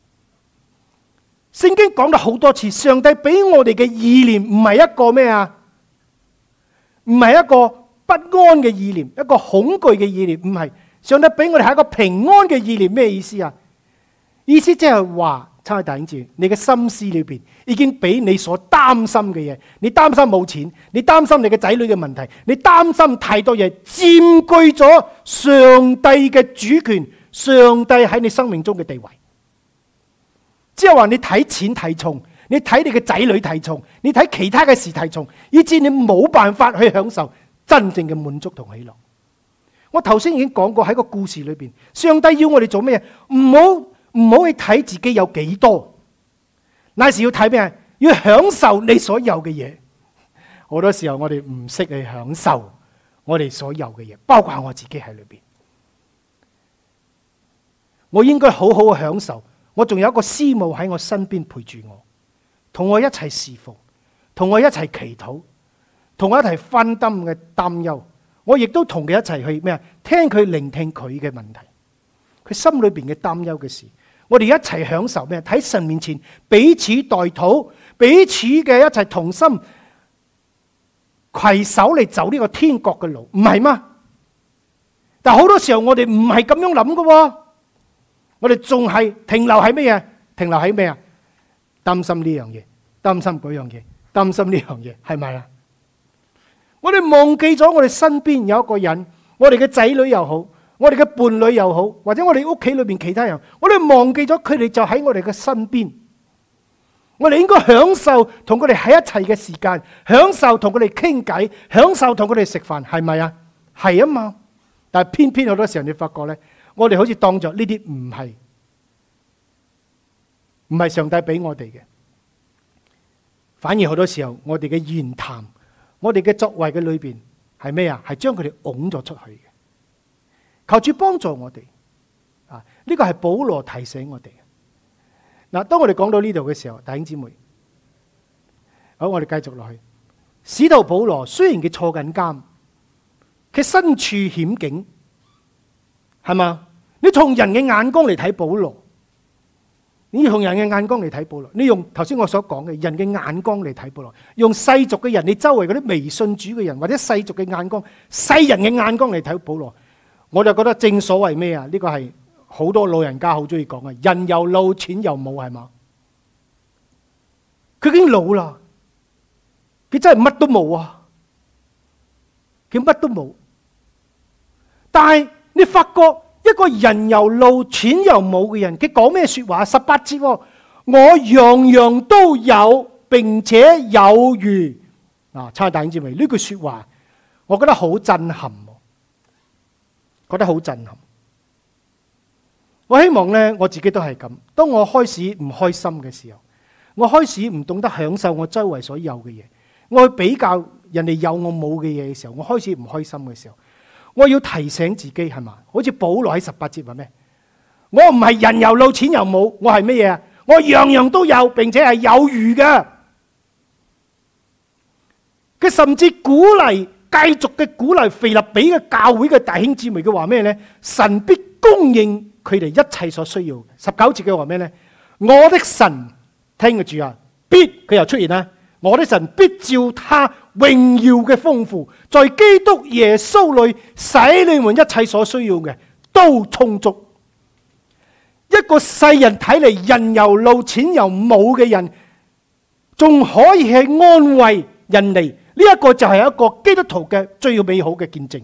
聖經講咗好多次，上帝俾我哋嘅意念唔係一個咩啊？唔係一個不安嘅意念，一個恐懼嘅意念，唔係。上帝俾我哋係一個平安嘅意念，咩意思啊？意思即係話，親愛的弟兄姊妹，你嘅心思裏邊已經俾你所擔心嘅嘢，你擔心冇錢，你擔心你嘅仔女嘅問題，你擔心太多嘢，佔據咗上帝嘅主權，上帝喺你生命中嘅地位。即係話你睇錢睇重，你睇你嘅仔女睇重，你睇其他嘅事睇重，以致你冇辦法去享受真正嘅滿足同喜樂。我頭先已經講過喺個故事裏邊，上帝要我哋做咩？唔好去睇自己有幾多，乃是要睇咩？要享受你所有嘅嘢。好多時候我哋唔識去享受我哋所有嘅嘢，包括我自己喺裏邊。我應該好好嘅享受，我仲有一個師母喺我身邊陪住我，同我一齊侍奉，同我一齊祈禱，同我一齊分擔嘅擔憂。我亦都同佢一齊去咩啊？聽佢聆聽佢嘅問題，佢心裏邊嘅擔憂嘅事，我哋一齊享受咩？喺神面前彼此代禱，彼此嘅一齊同心攜手嚟走呢個天國嘅路，唔係嗎？但好多時候我哋唔係咁樣諗嘅，我哋仲係停留喺咩啊？停留喺咩啊？擔心呢樣嘢，擔心嗰樣嘢，擔心呢樣嘢，係咪啊？ 我哋忘記咗我哋身邊有一個人，我哋嘅仔女又好，我哋嘅伴侶又好，或者我哋屋企裏邊其他人，我哋忘記咗佢哋就喺我哋嘅身邊。我哋應該享受同佢哋喺一齊嘅時間，享受同佢哋傾偈，享受同佢哋食飯，係咪啊？係啊嘛。但係偏偏好多時候你發覺咧，我哋好似當作呢啲唔係上帝俾我哋嘅，反而好多時候我哋嘅言談，我哋嘅作為嘅裏邊係咩啊？係將佢哋拱咗出去嘅。求主幫助我哋啊！呢個係保羅提醒我哋。嗱，當我哋講到呢度嘅時候，弟兄姊妹，好，我哋繼續落去。使徒保羅雖然佢坐緊監，佢身處險境，係嘛？你從人嘅眼光嚟睇保羅，你用人嘅眼光嚟睇保羅，你用頭先我所講嘅人嘅眼光嚟睇保羅，用世俗嘅人，你周圍嗰啲微信主嘅人或者世俗嘅眼光、世人嘅眼光嚟睇保羅，我就覺得正所謂咩啊？呢個係好多老人家好中意講嘅，人又老，錢又冇，係嘛？佢已經老啦，佢真係乜都冇啊！佢乜都冇，但係你發覺一個人又老，錢又冇嘅人，佢講咩說話？18節，我樣樣都有，並且有餘。嗱，差弟兄姊妹，呢句說話，我覺得好震撼，覺得好震撼。我希望咧，我自己都係咁。當我開始唔開心嘅時候，我開始唔懂得享受我周圍所有嘅嘢，我去比較人哋有我冇嘅嘢嘅時候，我開始唔開心嘅時候，我要提醒自己，係嘛？好似保羅喺18節話咩？我唔係人又老，錢又冇，我係乜嘢啊？我樣樣都有，並且係有餘嘅。佢甚至鼓勵，繼續嘅鼓勵腓立比嘅教會嘅弟兄姊妹嘅話咩咧？神必供應佢哋一切所需要嘅。19節嘅話咩咧？我的神，聽住啊，必，佢又出現啦。我的神必照他榮耀嘅豐富，在基督耶穌裏使你們一切所需要嘅都充足。一個世人睇嚟人又老，錢又冇嘅人，仲可以係安慰人哋，呢一個就係一個基督徒嘅最美好嘅見證。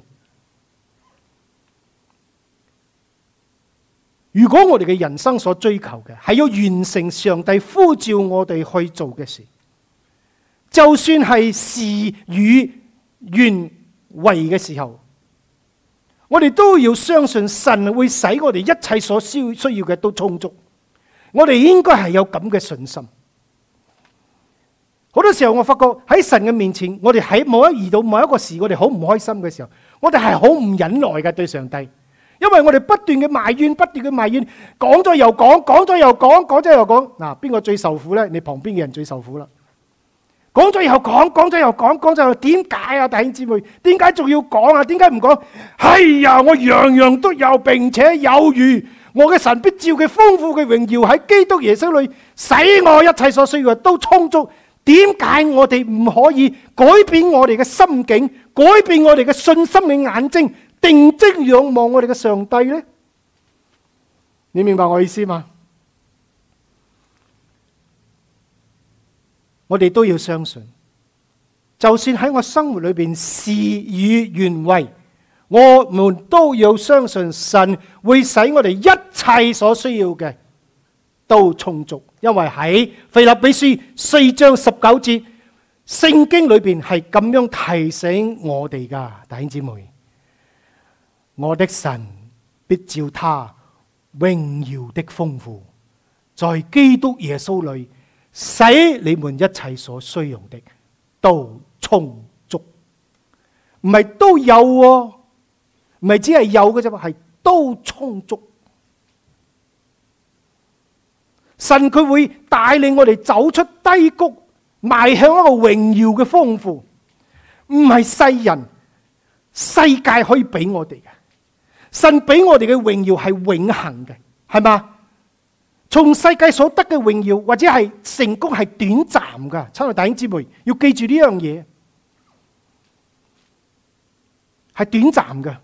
如果我哋嘅人生所追求嘅係要完成上帝呼召我哋去做嘅事，就算係事與願違嘅時候，我哋都要相信神會使我哋一切所需要嘅都充足。我哋應該係有咁嘅信心。好多時候我發覺喺神嘅面前，我哋喺遇到某一個事，我哋好唔開心嘅時候，我哋係好唔忍耐嘅對上帝。因為我哋不斷嘅埋怨，講咗又講，講咗又講，講咗又講。嗱，邊個最受苦咧？你旁邊嘅人最受苦啦。講咗又講，講咗又講，講咗又點解啊？弟兄姊妹，點解仲要講啊？點解唔講？係呀，我樣樣都有，並且有餘。我嘅神必照佢豐富嘅榮耀喺基督耶穌裏，使我一切所需要嘅都充足。點解我哋唔可以改變我哋嘅心境，改變我哋嘅信心嘅眼睛？定睛仰望我哋嘅上帝呢？你明白我意思嗎？我哋都要相信，就算喺我生活裏邊事與願違，我們都要相信神會使我哋一切所需要嘅都充足。因為喺腓立比書4章19節，聖經裏邊係咁樣提醒我哋噶，弟兄姊妹。我的神必照他榮耀的豐富，在基督耶穌裏使你們一切所需用的都充足。唔係都有喎，唔係只係有嘅啫，係都充足。神佢會帶領我哋走出低谷，邁向一個榮耀嘅豐富。唔係世人、世界可以俾我哋嘅。神俾我哋嘅榮耀係永恆嘅，係嘛？從世界所得嘅榮耀或者係成功係短暫噶，親愛弟兄姊妹要記住呢樣嘢，係短暫嘅。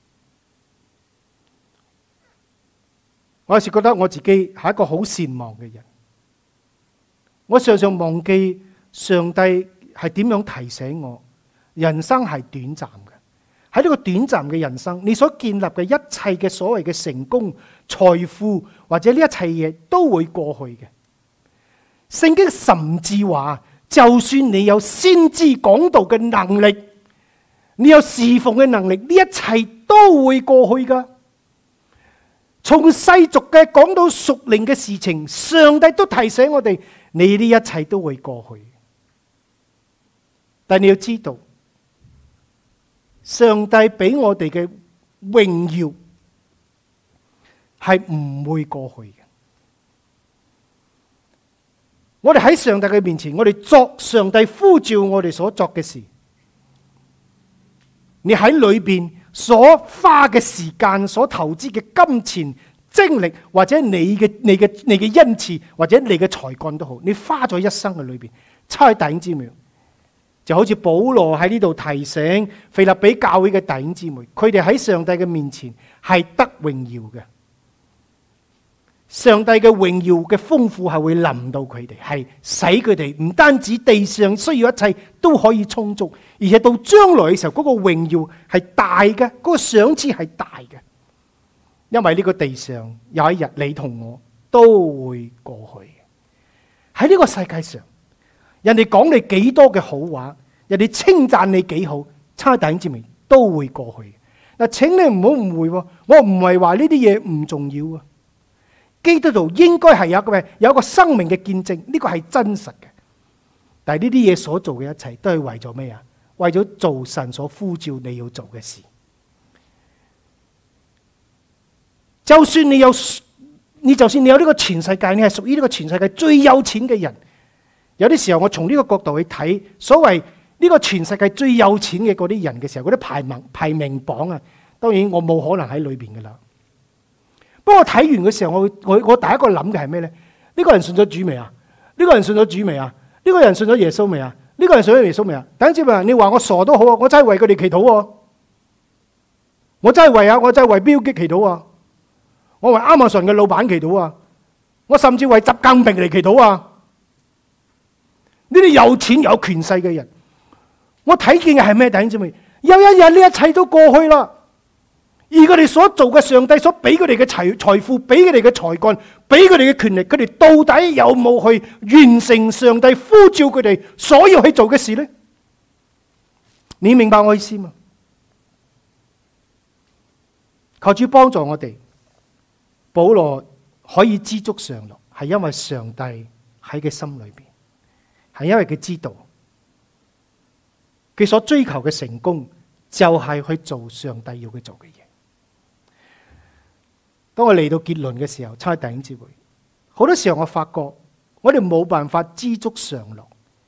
我有時覺得我自己係一個好善忘嘅人，我常常忘記上帝係點樣提醒我， 人生係短暫嘅。喺呢個短暫嘅人生，你所建立嘅一切嘅所謂嘅成功、財富或者呢一切嘢都會過去嘅。聖經甚至話，就算你有先知講道嘅能力，你有侍奉嘅能力，呢一切都會過去噶。從世俗嘅講到屬靈嘅事情，上帝都提醒我哋，你呢一切都會過去。但你要知道，上帝俾我哋嘅榮耀係唔會過去嘅。我哋喺上帝嘅面前，我哋作上帝呼召我哋所作嘅事，你喺裏邊所花嘅時間、所投資嘅金錢、精力，或者你嘅恩賜，或者你嘅才幹都好，你花咗一生嘅裏邊，差弟兄姊妹，就好似保羅喺呢度提醒腓立比教會嘅弟兄姊妹，佢哋喺上帝嘅面前係得榮耀嘅。上帝嘅榮耀嘅豐富係會臨到佢哋，係使佢哋唔單止地上需要一切都可以充足，而且到將來嘅時候，嗰個榮耀係大嘅，嗰個賞賜係大嘅。因為呢個地上有一日你同我都會過去。喺呢個世界上，人哋講你幾多嘅好話，人哋稱讚你幾好，差弟兄姊妹都會過去。嗱，請你唔好誤會，我唔係話呢啲嘢唔重要啊。基督徒應該係有一個生命嘅見證，呢個係真實嘅。但係呢啲嘢所做嘅一切都係為咗咩啊？為咗做神所呼召你要做嘅事。就算你有呢個全世界，你係屬於呢個全世界最有錢嘅人。有啲時候我從呢個角度去睇，所謂呢個全世界最有錢嘅嗰啲人嘅時候，嗰啲排名榜啊，當然我冇可能喺裏邊噶啦。不過睇完嘅時候，我第一個諗嘅係咩呢？呢個人信咗主未啊？呢個人信咗主未啊？呢個人信咗耶穌未啊？呢個人信咗耶穌未啊？等陣先，你話我傻都好啊，我真係為佢哋祈禱喎。我真係為標基祈禱啊！我為亞馬遜嘅老闆祈禱啊！我甚至為習近平嚟祈禱啊！呢啲有錢有權勢嘅人，我睇見嘅係咩？弟兄姊妹，有一日呢一切都過去啦。而佢哋所做嘅，上帝所俾佢哋嘅財富，俾佢哋嘅才幹，俾佢哋嘅權力，佢哋到底有冇去完成上帝呼召佢哋所要去做嘅事呢？你明白我意思嗎？求主幫助我哋，保羅可以知足常樂，係因為上帝喺佢心裏邊，係因為佢知道佢所追求嘅成功就係去做上帝要佢做嘅嘢。當我嚟到結論嘅時候，差弟兄姊妹，好多時候我發覺我哋冇辦法知足常樂，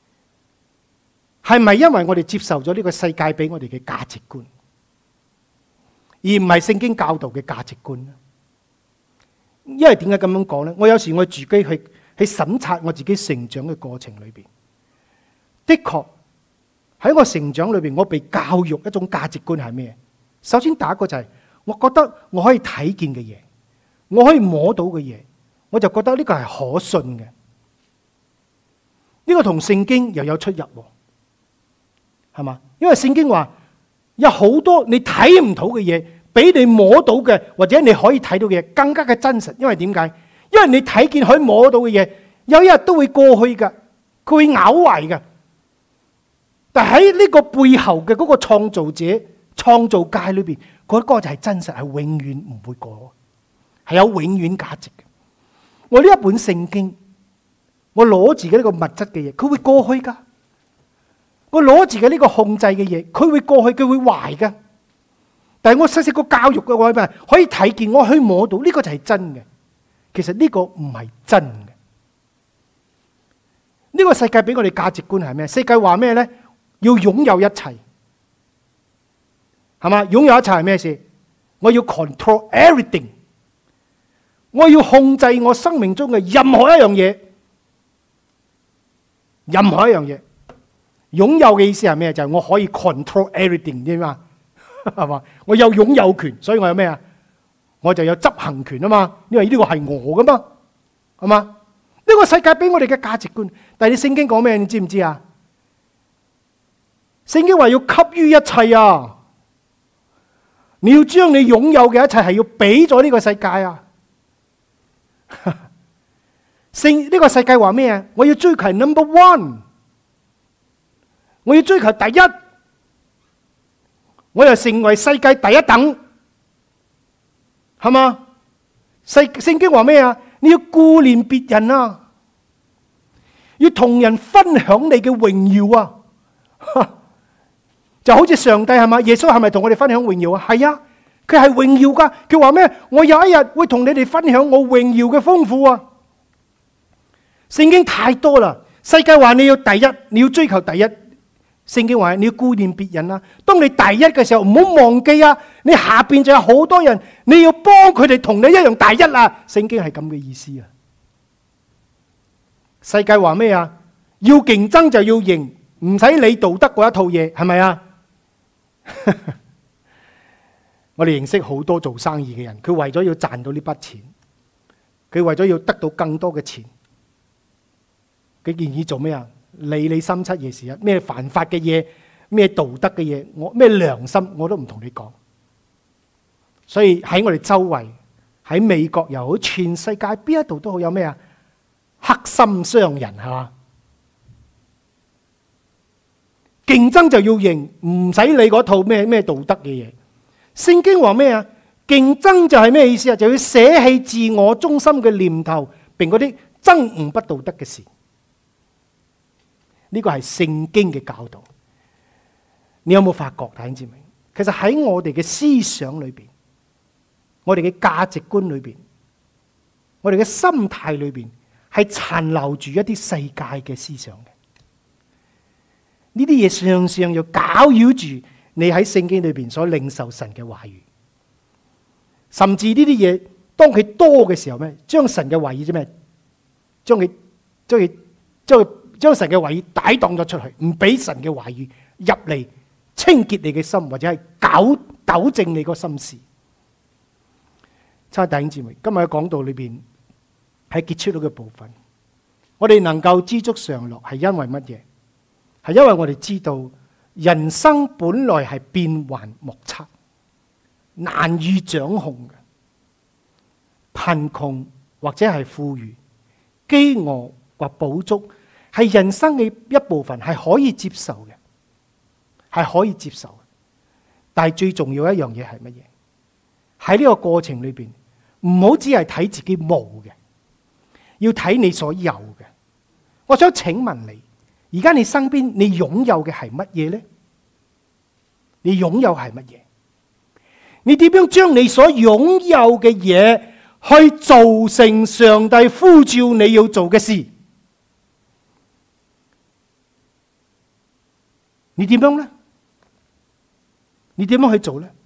係咪因為我哋接受咗呢個世界俾我哋嘅價值觀，而唔係聖經教導嘅價值觀呢？因為點解咁樣講呢？我有時我自己去審察我自己成長嘅過程裏邊，的確喺我成長裏邊，我被教育一種價值觀係咩？首先第一個就係，我覺得我可以睇見嘅嘢，我可以摸到嘅嘢，我就覺得呢個係可信嘅。呢個同聖經又有出入，係嘛？因為聖經話有好多你睇唔到嘅嘢，比你摸到嘅或者你可以睇到嘅嘢更加嘅真實。因為點解？因為你睇見可以摸到嘅嘢，有一日都會過去噶，佢會朽壞噶。但喺呢個背後嘅嗰個創造者、創造界裏邊，嗰個就係真實，係永遠唔會過，係有永遠價值嘅。我呢一本聖經，我攞自己呢個物質嘅嘢，佢會過去噶；我攞自己呢個控制嘅嘢，佢會過去，佢會壞噶。但係我細細個教育嘅話咩？可以睇見，我可以摸到，呢個就係真嘅。其實呢個唔係真嘅。呢個世界俾我哋價值觀係咩？世界話咩呢？要擁有一切，係嘛？擁有一切係咩事？我要 control everything， 我要控制我生命中嘅任何一樣嘢，任何一樣嘢。擁有嘅意思係咩？就係我可以 control everything 啫嘛，係嘛？我有擁有權，所以我有咩啊？我就有執行權啊嘛。因為呢個係我噶嘛，係嘛？呢個世界俾我哋嘅價值觀，但係你聖經講咩？你知唔知啊？ 聖經話要給予一切啊！你要將你擁有嘅一切係要俾咗呢個世界啊！呢個世界話咩啊？我要追求 number one， 我要追求第一，我又成為世界第一等，係嘛？聖經話咩啊？你要顧念別人啊，要同人分享你嘅榮耀啊！就好似上帝係嘛？耶穌係咪同我哋分享榮耀啊？係啊，佢係榮耀噶。佢話咩？我有一日會同你哋分享我榮耀嘅豐富啊！聖經太多啦，世界話你要第一，你要追求第一。聖經話你要顧念別人啦。當你第一嘅時候，唔好忘記啊！你下邊就有好多人，你要幫佢哋同你一樣第一啊！聖經係咁嘅意思啊。世界話咩啊？要競爭就要贏，唔使理道德嗰一套嘢，係咪啊？我哋認識好多做生意嘅人，佢為咗要賺到呢筆錢，佢為咗要得到更多嘅錢，佢願意做咩啊？理你三七廿時日，咩犯法嘅嘢，咩道德嘅嘢，我咩良心我都唔同你講。所以喺我哋周圍，喺美國又好，全世界邊一度都好，有咩啊？黑心商人係嘛？競爭就要贏，唔使理嗰套咩道德嘅嘢。聖經話咩啊？競爭就係咩意思啊？就要捨棄自我中心嘅念頭，並嗰啲憎惡不道德嘅事。呢個係聖經嘅教導。你有冇發覺？弟兄姊妹，其實喺我哋嘅思想裏邊，我哋嘅價值觀裏邊，我哋嘅心態裏邊，係殘留住一啲世界嘅思想嘅。呢啲嘢常常要攪擾住你喺聖經裏邊所領受神嘅話語，甚至呢啲嘢當佢多嘅時候咩？將神嘅話語啫咩？將神嘅話語抵擋咗出去，唔俾神嘅話語入嚟清潔你嘅心，或者係糾正你個心思。親愛弟兄姊妹，今日嘅講道裏邊喺結束到嘅部分，我哋能夠知足常樂係因為乜嘢？係因為我哋知道人生本來係變幻莫測、難以掌控嘅。貧窮或者係富裕、飢餓或飽足，係人生嘅一部分，係可以接受嘅，係可以接受嘅。但係最重要一樣嘢係乜嘢？喺呢個過程裏邊，唔好只係睇自己冇嘅，要睇你所有嘅。我想請問你，而家你身邊你擁有嘅係乜嘢呢？你擁有係乜嘢？你點樣將你所擁有嘅嘢去做成上帝呼召你要做嘅事？你點樣呢？你點樣去做呢？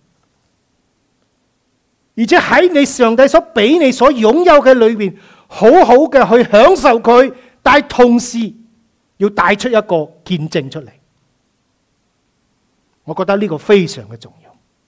而且喺你上帝所俾你所擁有嘅裏邊，好好嘅去享受佢，但係同時要帶出一個見證出嚟。我覺得呢個非常嘅重要。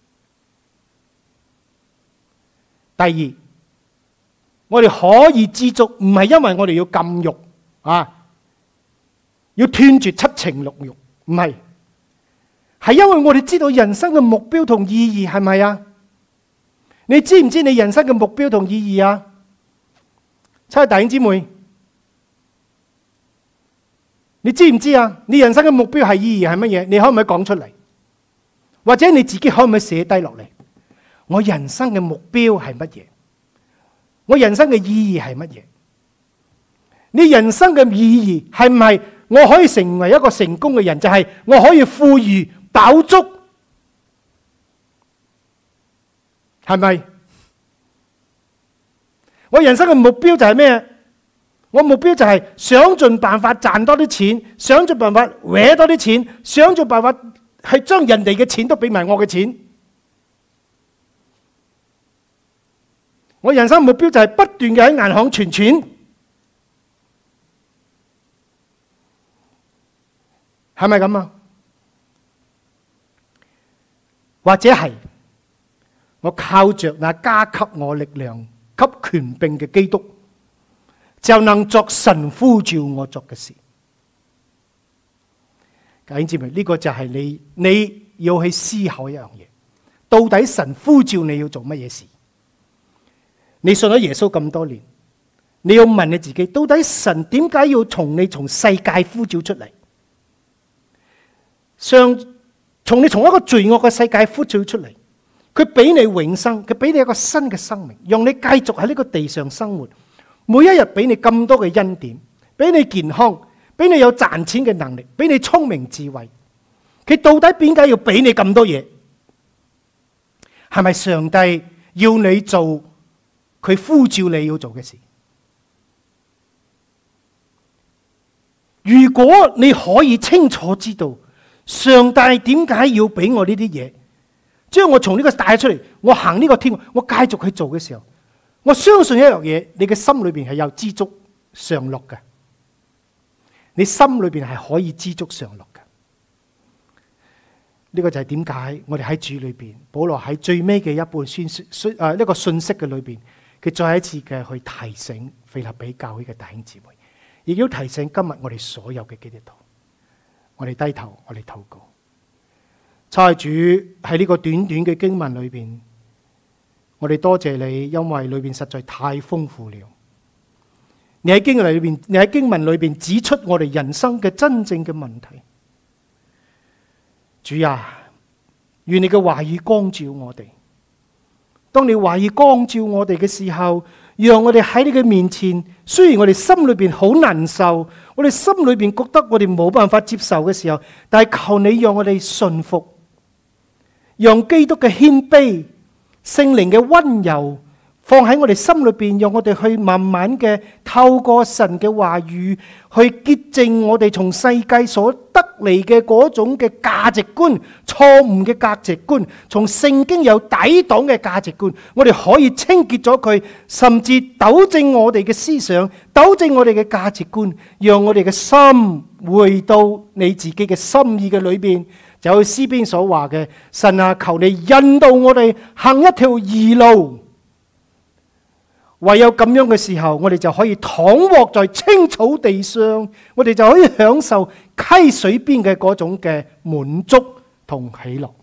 第二，我哋可以知足，唔係因為我哋要禁欲啊，要斷絕七情六欲，唔係，係因為我哋知道人生嘅目標同意義係咪啊？你知唔知你人生嘅目標同意義啊？親愛弟兄姊妹，你知唔知啊？你人生嘅目標係意義係乜嘢？你可唔可以講出嚟？或者你自己可唔可以寫低落嚟？我人生嘅目標係乜嘢？我人生嘅意義係乜嘢？你人生嘅意義係唔係我可以成為一個成功嘅人？就係我可以富裕飽足，係咪？我人生嘅目標就係咩？我目標就係想盡辦法賺多啲錢，想盡辦法搲多啲錢，想盡辦法係將人哋嘅錢都俾埋我嘅錢。我人生目標就係不斷嘅喺銀行存錢，係咪咁啊？或者係我靠着那加給我力量、給權柄嘅基督，就能作神呼召我作嘅事。 弟兄姊妹，呢個就係你要去思考一樣嘢，到底神呼召你要做乜嘢事？你信咗耶穌咁多年，你要問你自己，到底神點解要從世界呼召出嚟？從一個罪惡嘅世界呼召出嚟，佢俾你永生，佢俾你一個新嘅生命，讓你繼續喺呢個地上生活。每一日俾你咁多嘅恩典，俾你健康，俾你有賺錢嘅能力，俾你聰明智慧。佢到底點解要俾你咁多嘢？係咪上帝要你做佢呼召你要做嘅事？如果你可以清楚知道上帝點解要俾我呢啲嘢，將我從呢個帶出嚟，我行呢個天，我繼續去做嘅時候，我相信一樣嘢，你嘅心裏邊係有知足常樂嘅，你心裏邊係可以知足常樂嘅。呢個就係點解我哋喺主裏邊，保羅喺最尾嘅一半一個信息嘅裏邊，佢再一次嘅去提醒腓立比教會嘅弟兄姊妹，亦都提醒今日我哋所有嘅基督徒。我哋低頭，我哋禱告。差主喺呢個短短嘅經文裏邊，我哋多謝你，因為裏邊實在太豐富了。你喺經文裏邊指出我哋人生嘅真正嘅問題。主啊，願你嘅話語光照我哋。當你話語光照我哋嘅時候，讓我哋喺你嘅面前，雖然我哋心裏邊好難受，我哋心裏邊覺得我哋冇辦法接受嘅時候，但係求你讓我哋順服，讓基督嘅謙卑、聖靈嘅溫柔放喺我哋心裏邊，讓我哋去慢慢嘅透過神嘅話語去潔淨我哋從世界所得嚟嘅嗰種嘅價值觀、錯誤嘅價值觀，從聖經有抵擋嘅價值觀，我哋可以清潔咗佢，甚至糾正我哋嘅思想，糾正我哋嘅價值觀，讓我哋嘅心回到你自己嘅心意嘅裏邊。就好似詩篇所話嘅，神啊，求你引導我哋行一條義路。唯有咁樣嘅時候，我哋就可以躺臥在青草地上，我哋就可以享受溪水邊嘅嗰種嘅滿足同喜樂。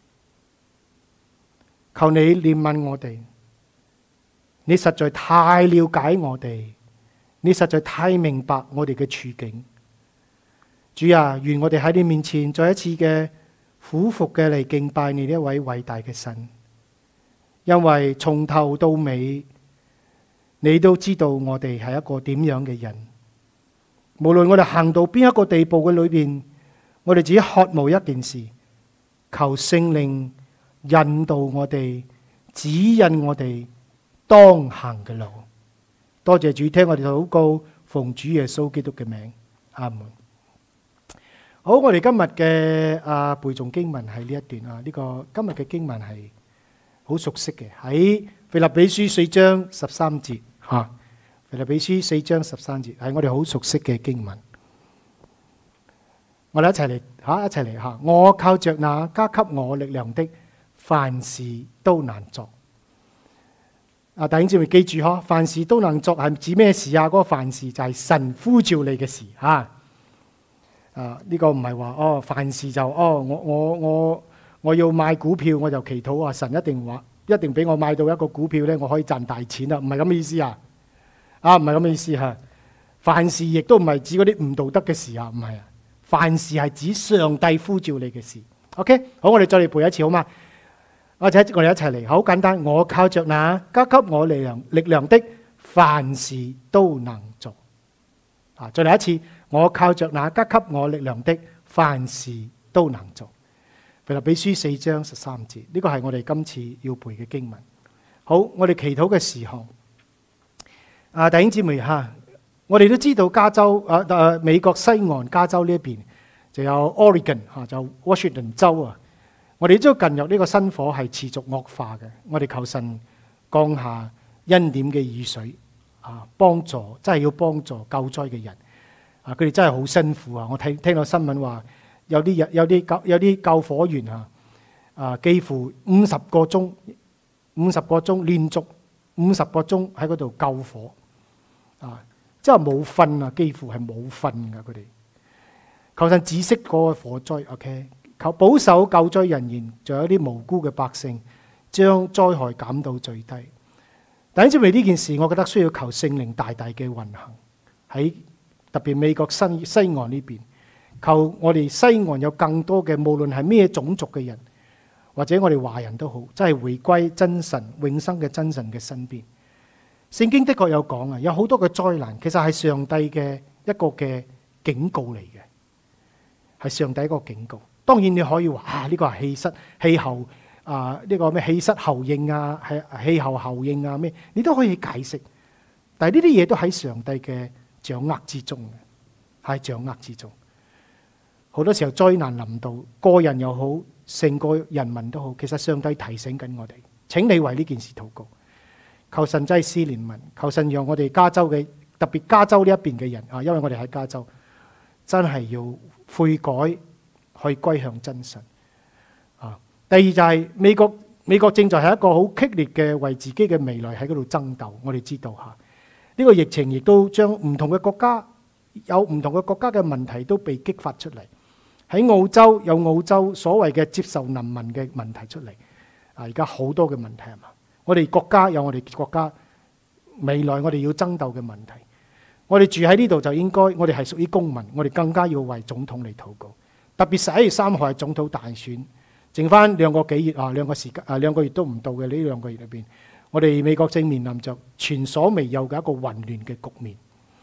求你憐憫我哋，你實在太了解我哋，你實在太明白我哋嘅處境。主啊，願我哋喺你面前再一次嘅俯伏嘅嚟敬拜你呢一位偉大嘅神，因為從頭到尾，你都知道我哋係一個點樣嘅人。無論我哋行到邊一個地步嘅裏邊，我哋只渴慕一件事，求聖靈引導我哋，指引我哋當行嘅路。多謝主，聽我哋禱告，奉主耶穌基督嘅名，阿門。好，我哋今日嘅背誦經文係呢一段啊。呢個今日嘅經文係好熟悉嘅，喺腓立比書4章13節吓。腓立比書4章13節係我哋好熟悉嘅經文。我哋一齊嚟吓。我靠着那加給我力量的，凡事都能做。弟兄姊妹記住嗬，凡事都能做係指咩事啊？嗰個凡事就係神呼召你嘅事吓。呢個唔係話凡事就我要買股票，我就祈禱神一定俾我買到一個股票咧，我可以賺大錢啦，唔係咁嘅意思啊！唔係咁嘅意思吓。凡事亦都唔係指嗰啲唔道德嘅事啊，唔係啊。凡事係指上帝呼召你嘅事。OK， 好，我哋再嚟背一次好嘛？我哋一齊嚟，好簡單。我靠着那加給我力量的，凡事都能做。再嚟一次。我靠着那加給我力量的，凡事都能做。腓立比書4章13節，呢個係我哋今次要背嘅經文。好，我哋祈禱嘅時候，弟兄姊妹吓，我哋都知道加州美國西岸加州呢一邊就有 Oregon 就 Washington 州啊。我哋知道近日呢個新火係持續惡化嘅，我哋求神降下恩典嘅雨水幫助，真係要幫助救災嘅人。佢哋真係好辛苦啊！我聽到新聞話，有啲救火員幾乎50個鐘連續50個鐘喺嗰度救火真係冇瞓啊！幾乎係冇瞓噶佢哋。 求神止息嗰個火災 ，OK， 求保守救災人員，仲有啲無辜嘅百姓，將災害減到最低。但係因為呢件事，我覺得需要求聖靈大大嘅運行喺特別美國西岸呢邊，求我哋西岸有更多嘅，無論係咩種族嘅人，或者我哋華人都好，真係回歸真神永生嘅真神嘅身邊。聖經的確有講啊，有好多嘅災難，其實係上帝嘅一個嘅警告嚟嘅，係上帝一個警告。當然你可以話呢個係氣候呢個咩氣室效應啊，係氣候效應啊咩，你都可以解釋。但係呢啲嘢都喺上帝嘅掌握之中嘅，喺掌握之中。好多時候災難臨到，個人又好，成個人民都好，其實上帝提醒緊我哋，請你為呢件事禱告。求神真係施憐憫，求神讓我哋加州嘅，特別加州呢一邊嘅人啊，因為我哋喺加州，真係要悔改，去歸向真神啊。第二就係美國正在係一個好激烈嘅為自己嘅未來喺嗰度爭鬥。我哋知道吓，呢個疫情亦都將唔同嘅國家有唔同嘅國家嘅問題都被激發出嚟。喺澳洲有澳洲所謂嘅接受難民嘅問題出嚟啊，而家好多嘅問題係嘛？我哋國家有我哋國家未來我哋要爭鬥嘅問題。我哋住喺呢度就應該，我哋係屬於公民，我哋更加要為總統嚟禱告。特別11月3號係總統大選，剩翻2個幾月啊，2個月都唔到嘅呢2個月裏邊，我哋美國正面臨着前所未有嘅一個混亂嘅局面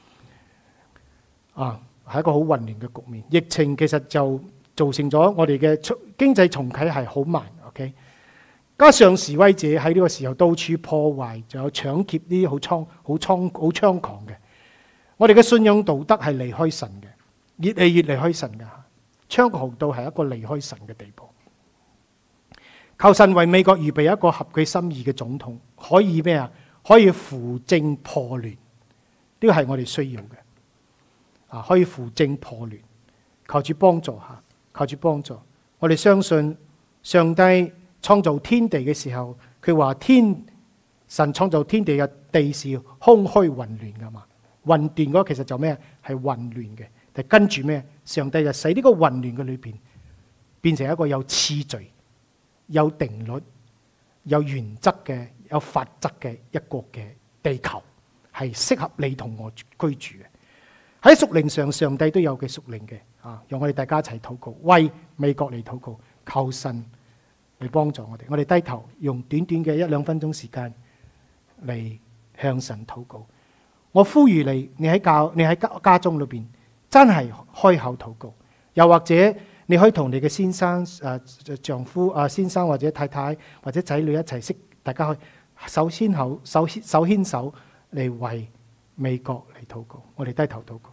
啊，係一個好混亂嘅局面。疫情其實就造成咗我哋嘅經濟重啟係好慢。OK。加上示威者喺呢個時候到處破壞，仲有搶劫呢啲好猖狂嘅，我哋嘅信仰道德係離開神嘅，越嚟越離開神嘅，猖狂到係一個離開神嘅地步。求神為美國預備一個合佢心意嘅總統，可以咩啊？可以扶正破亂，呢個係我哋需要嘅啊！可以扶正破亂，求主幫助下，求主幫助。我哋相信上帝創造天地嘅時候，佢話神創造天地嘅地是空虛混亂噶嘛？混亂嗰其實就咩？係混亂嘅。但跟住咩？上帝就使呢個混亂嘅裏邊變成一個有次序、有定律、有原則嘅、有法則嘅一個嘅地球，係適合你同我居住嘅。喺屬靈上，上帝都有嘅屬靈嘅啊，讓我哋大家一齊禱告，為美國嚟禱告，求神嚟幫助我哋。我哋低頭用短短嘅1-2分鐘時間嚟向神禱告。我呼籲你，你喺家中裏邊真係開口禱告，又或者你可以同你嘅先生、丈夫、先生或者太太或者仔女一齊識，大家去手牽手嚟為美國嚟禱告。我哋低頭禱告。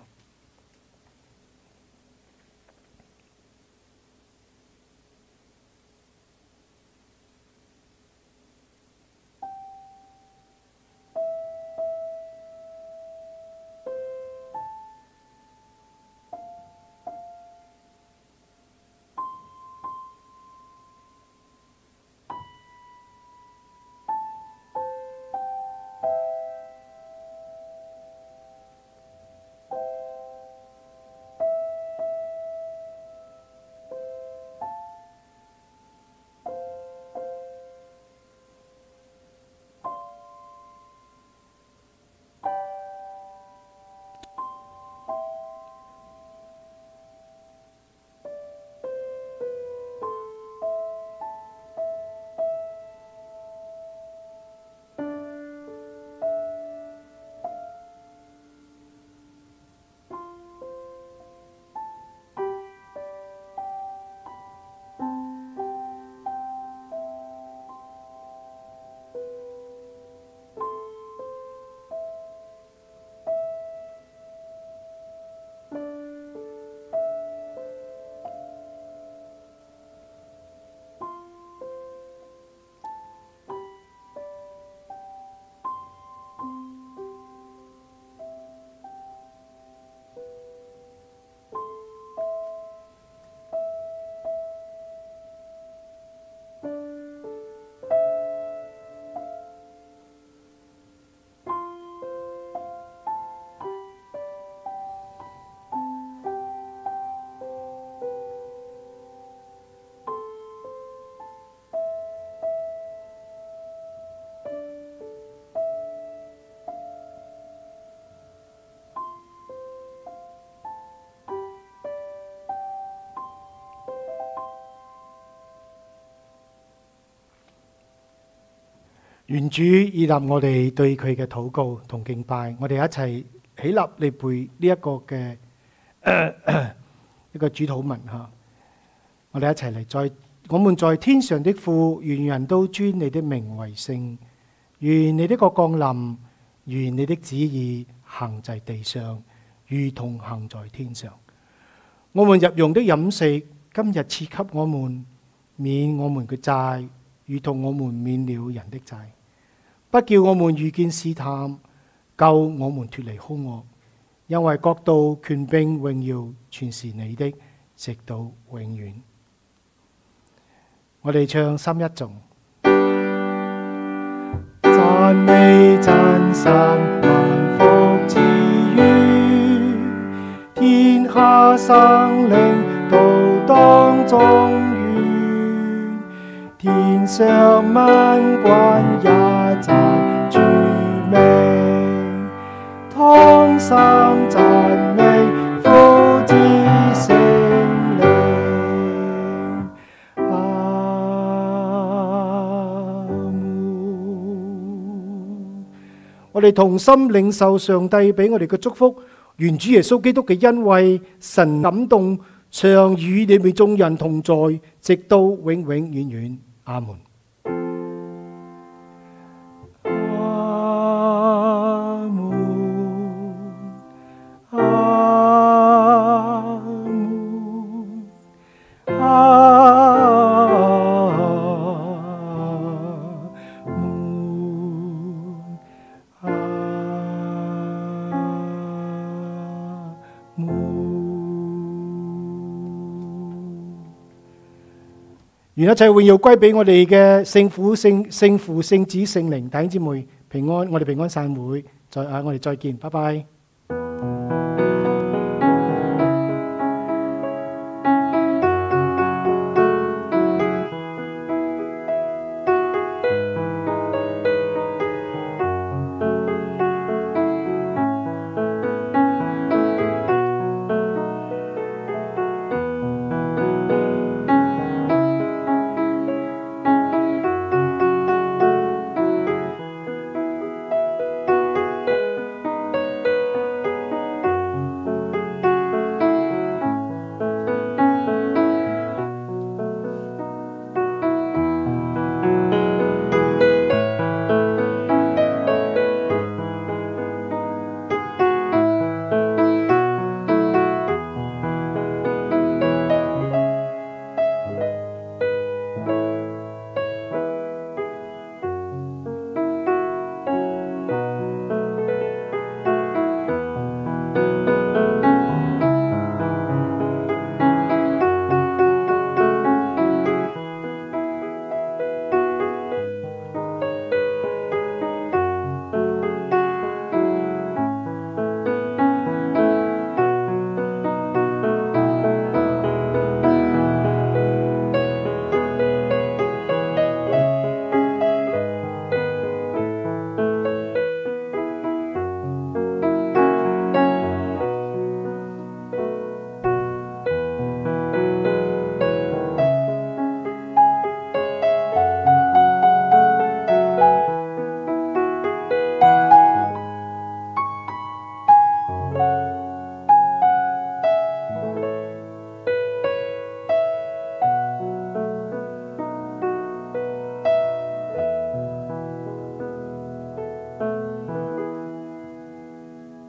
願主以立我哋對佢嘅禱告同敬拜，我哋一齊起立嚟背呢一個嘅一個主禱文嚇。我哋一齊嚟，我們在天上的父，願人都尊你的名為聖。願你的國降臨，願你的旨意行在地上，如同行在天上。我們日用的飲食，今日賜給我們，免我們嘅債，如同我們免了人的債。不叫我們遇見試探，救我們脫離兇惡。因為國度、權柄、榮耀，全是你的，直到永遠。我哋唱三一頌。讚美讚神萬福之源，天下生靈都當中願，天上萬軍也讚主名，同心讚美父子聖靈。我哋同心領受上帝俾我哋嘅祝福，願主耶穌基督嘅恩惠、神感動，常與你們眾人同在，直到永永遠遠。阿門。阿門。阿門。願一切榮耀歸俾我哋嘅聖父、聖子、聖靈。弟兄姊妹平安，我哋平安散會，我哋再見，拜拜。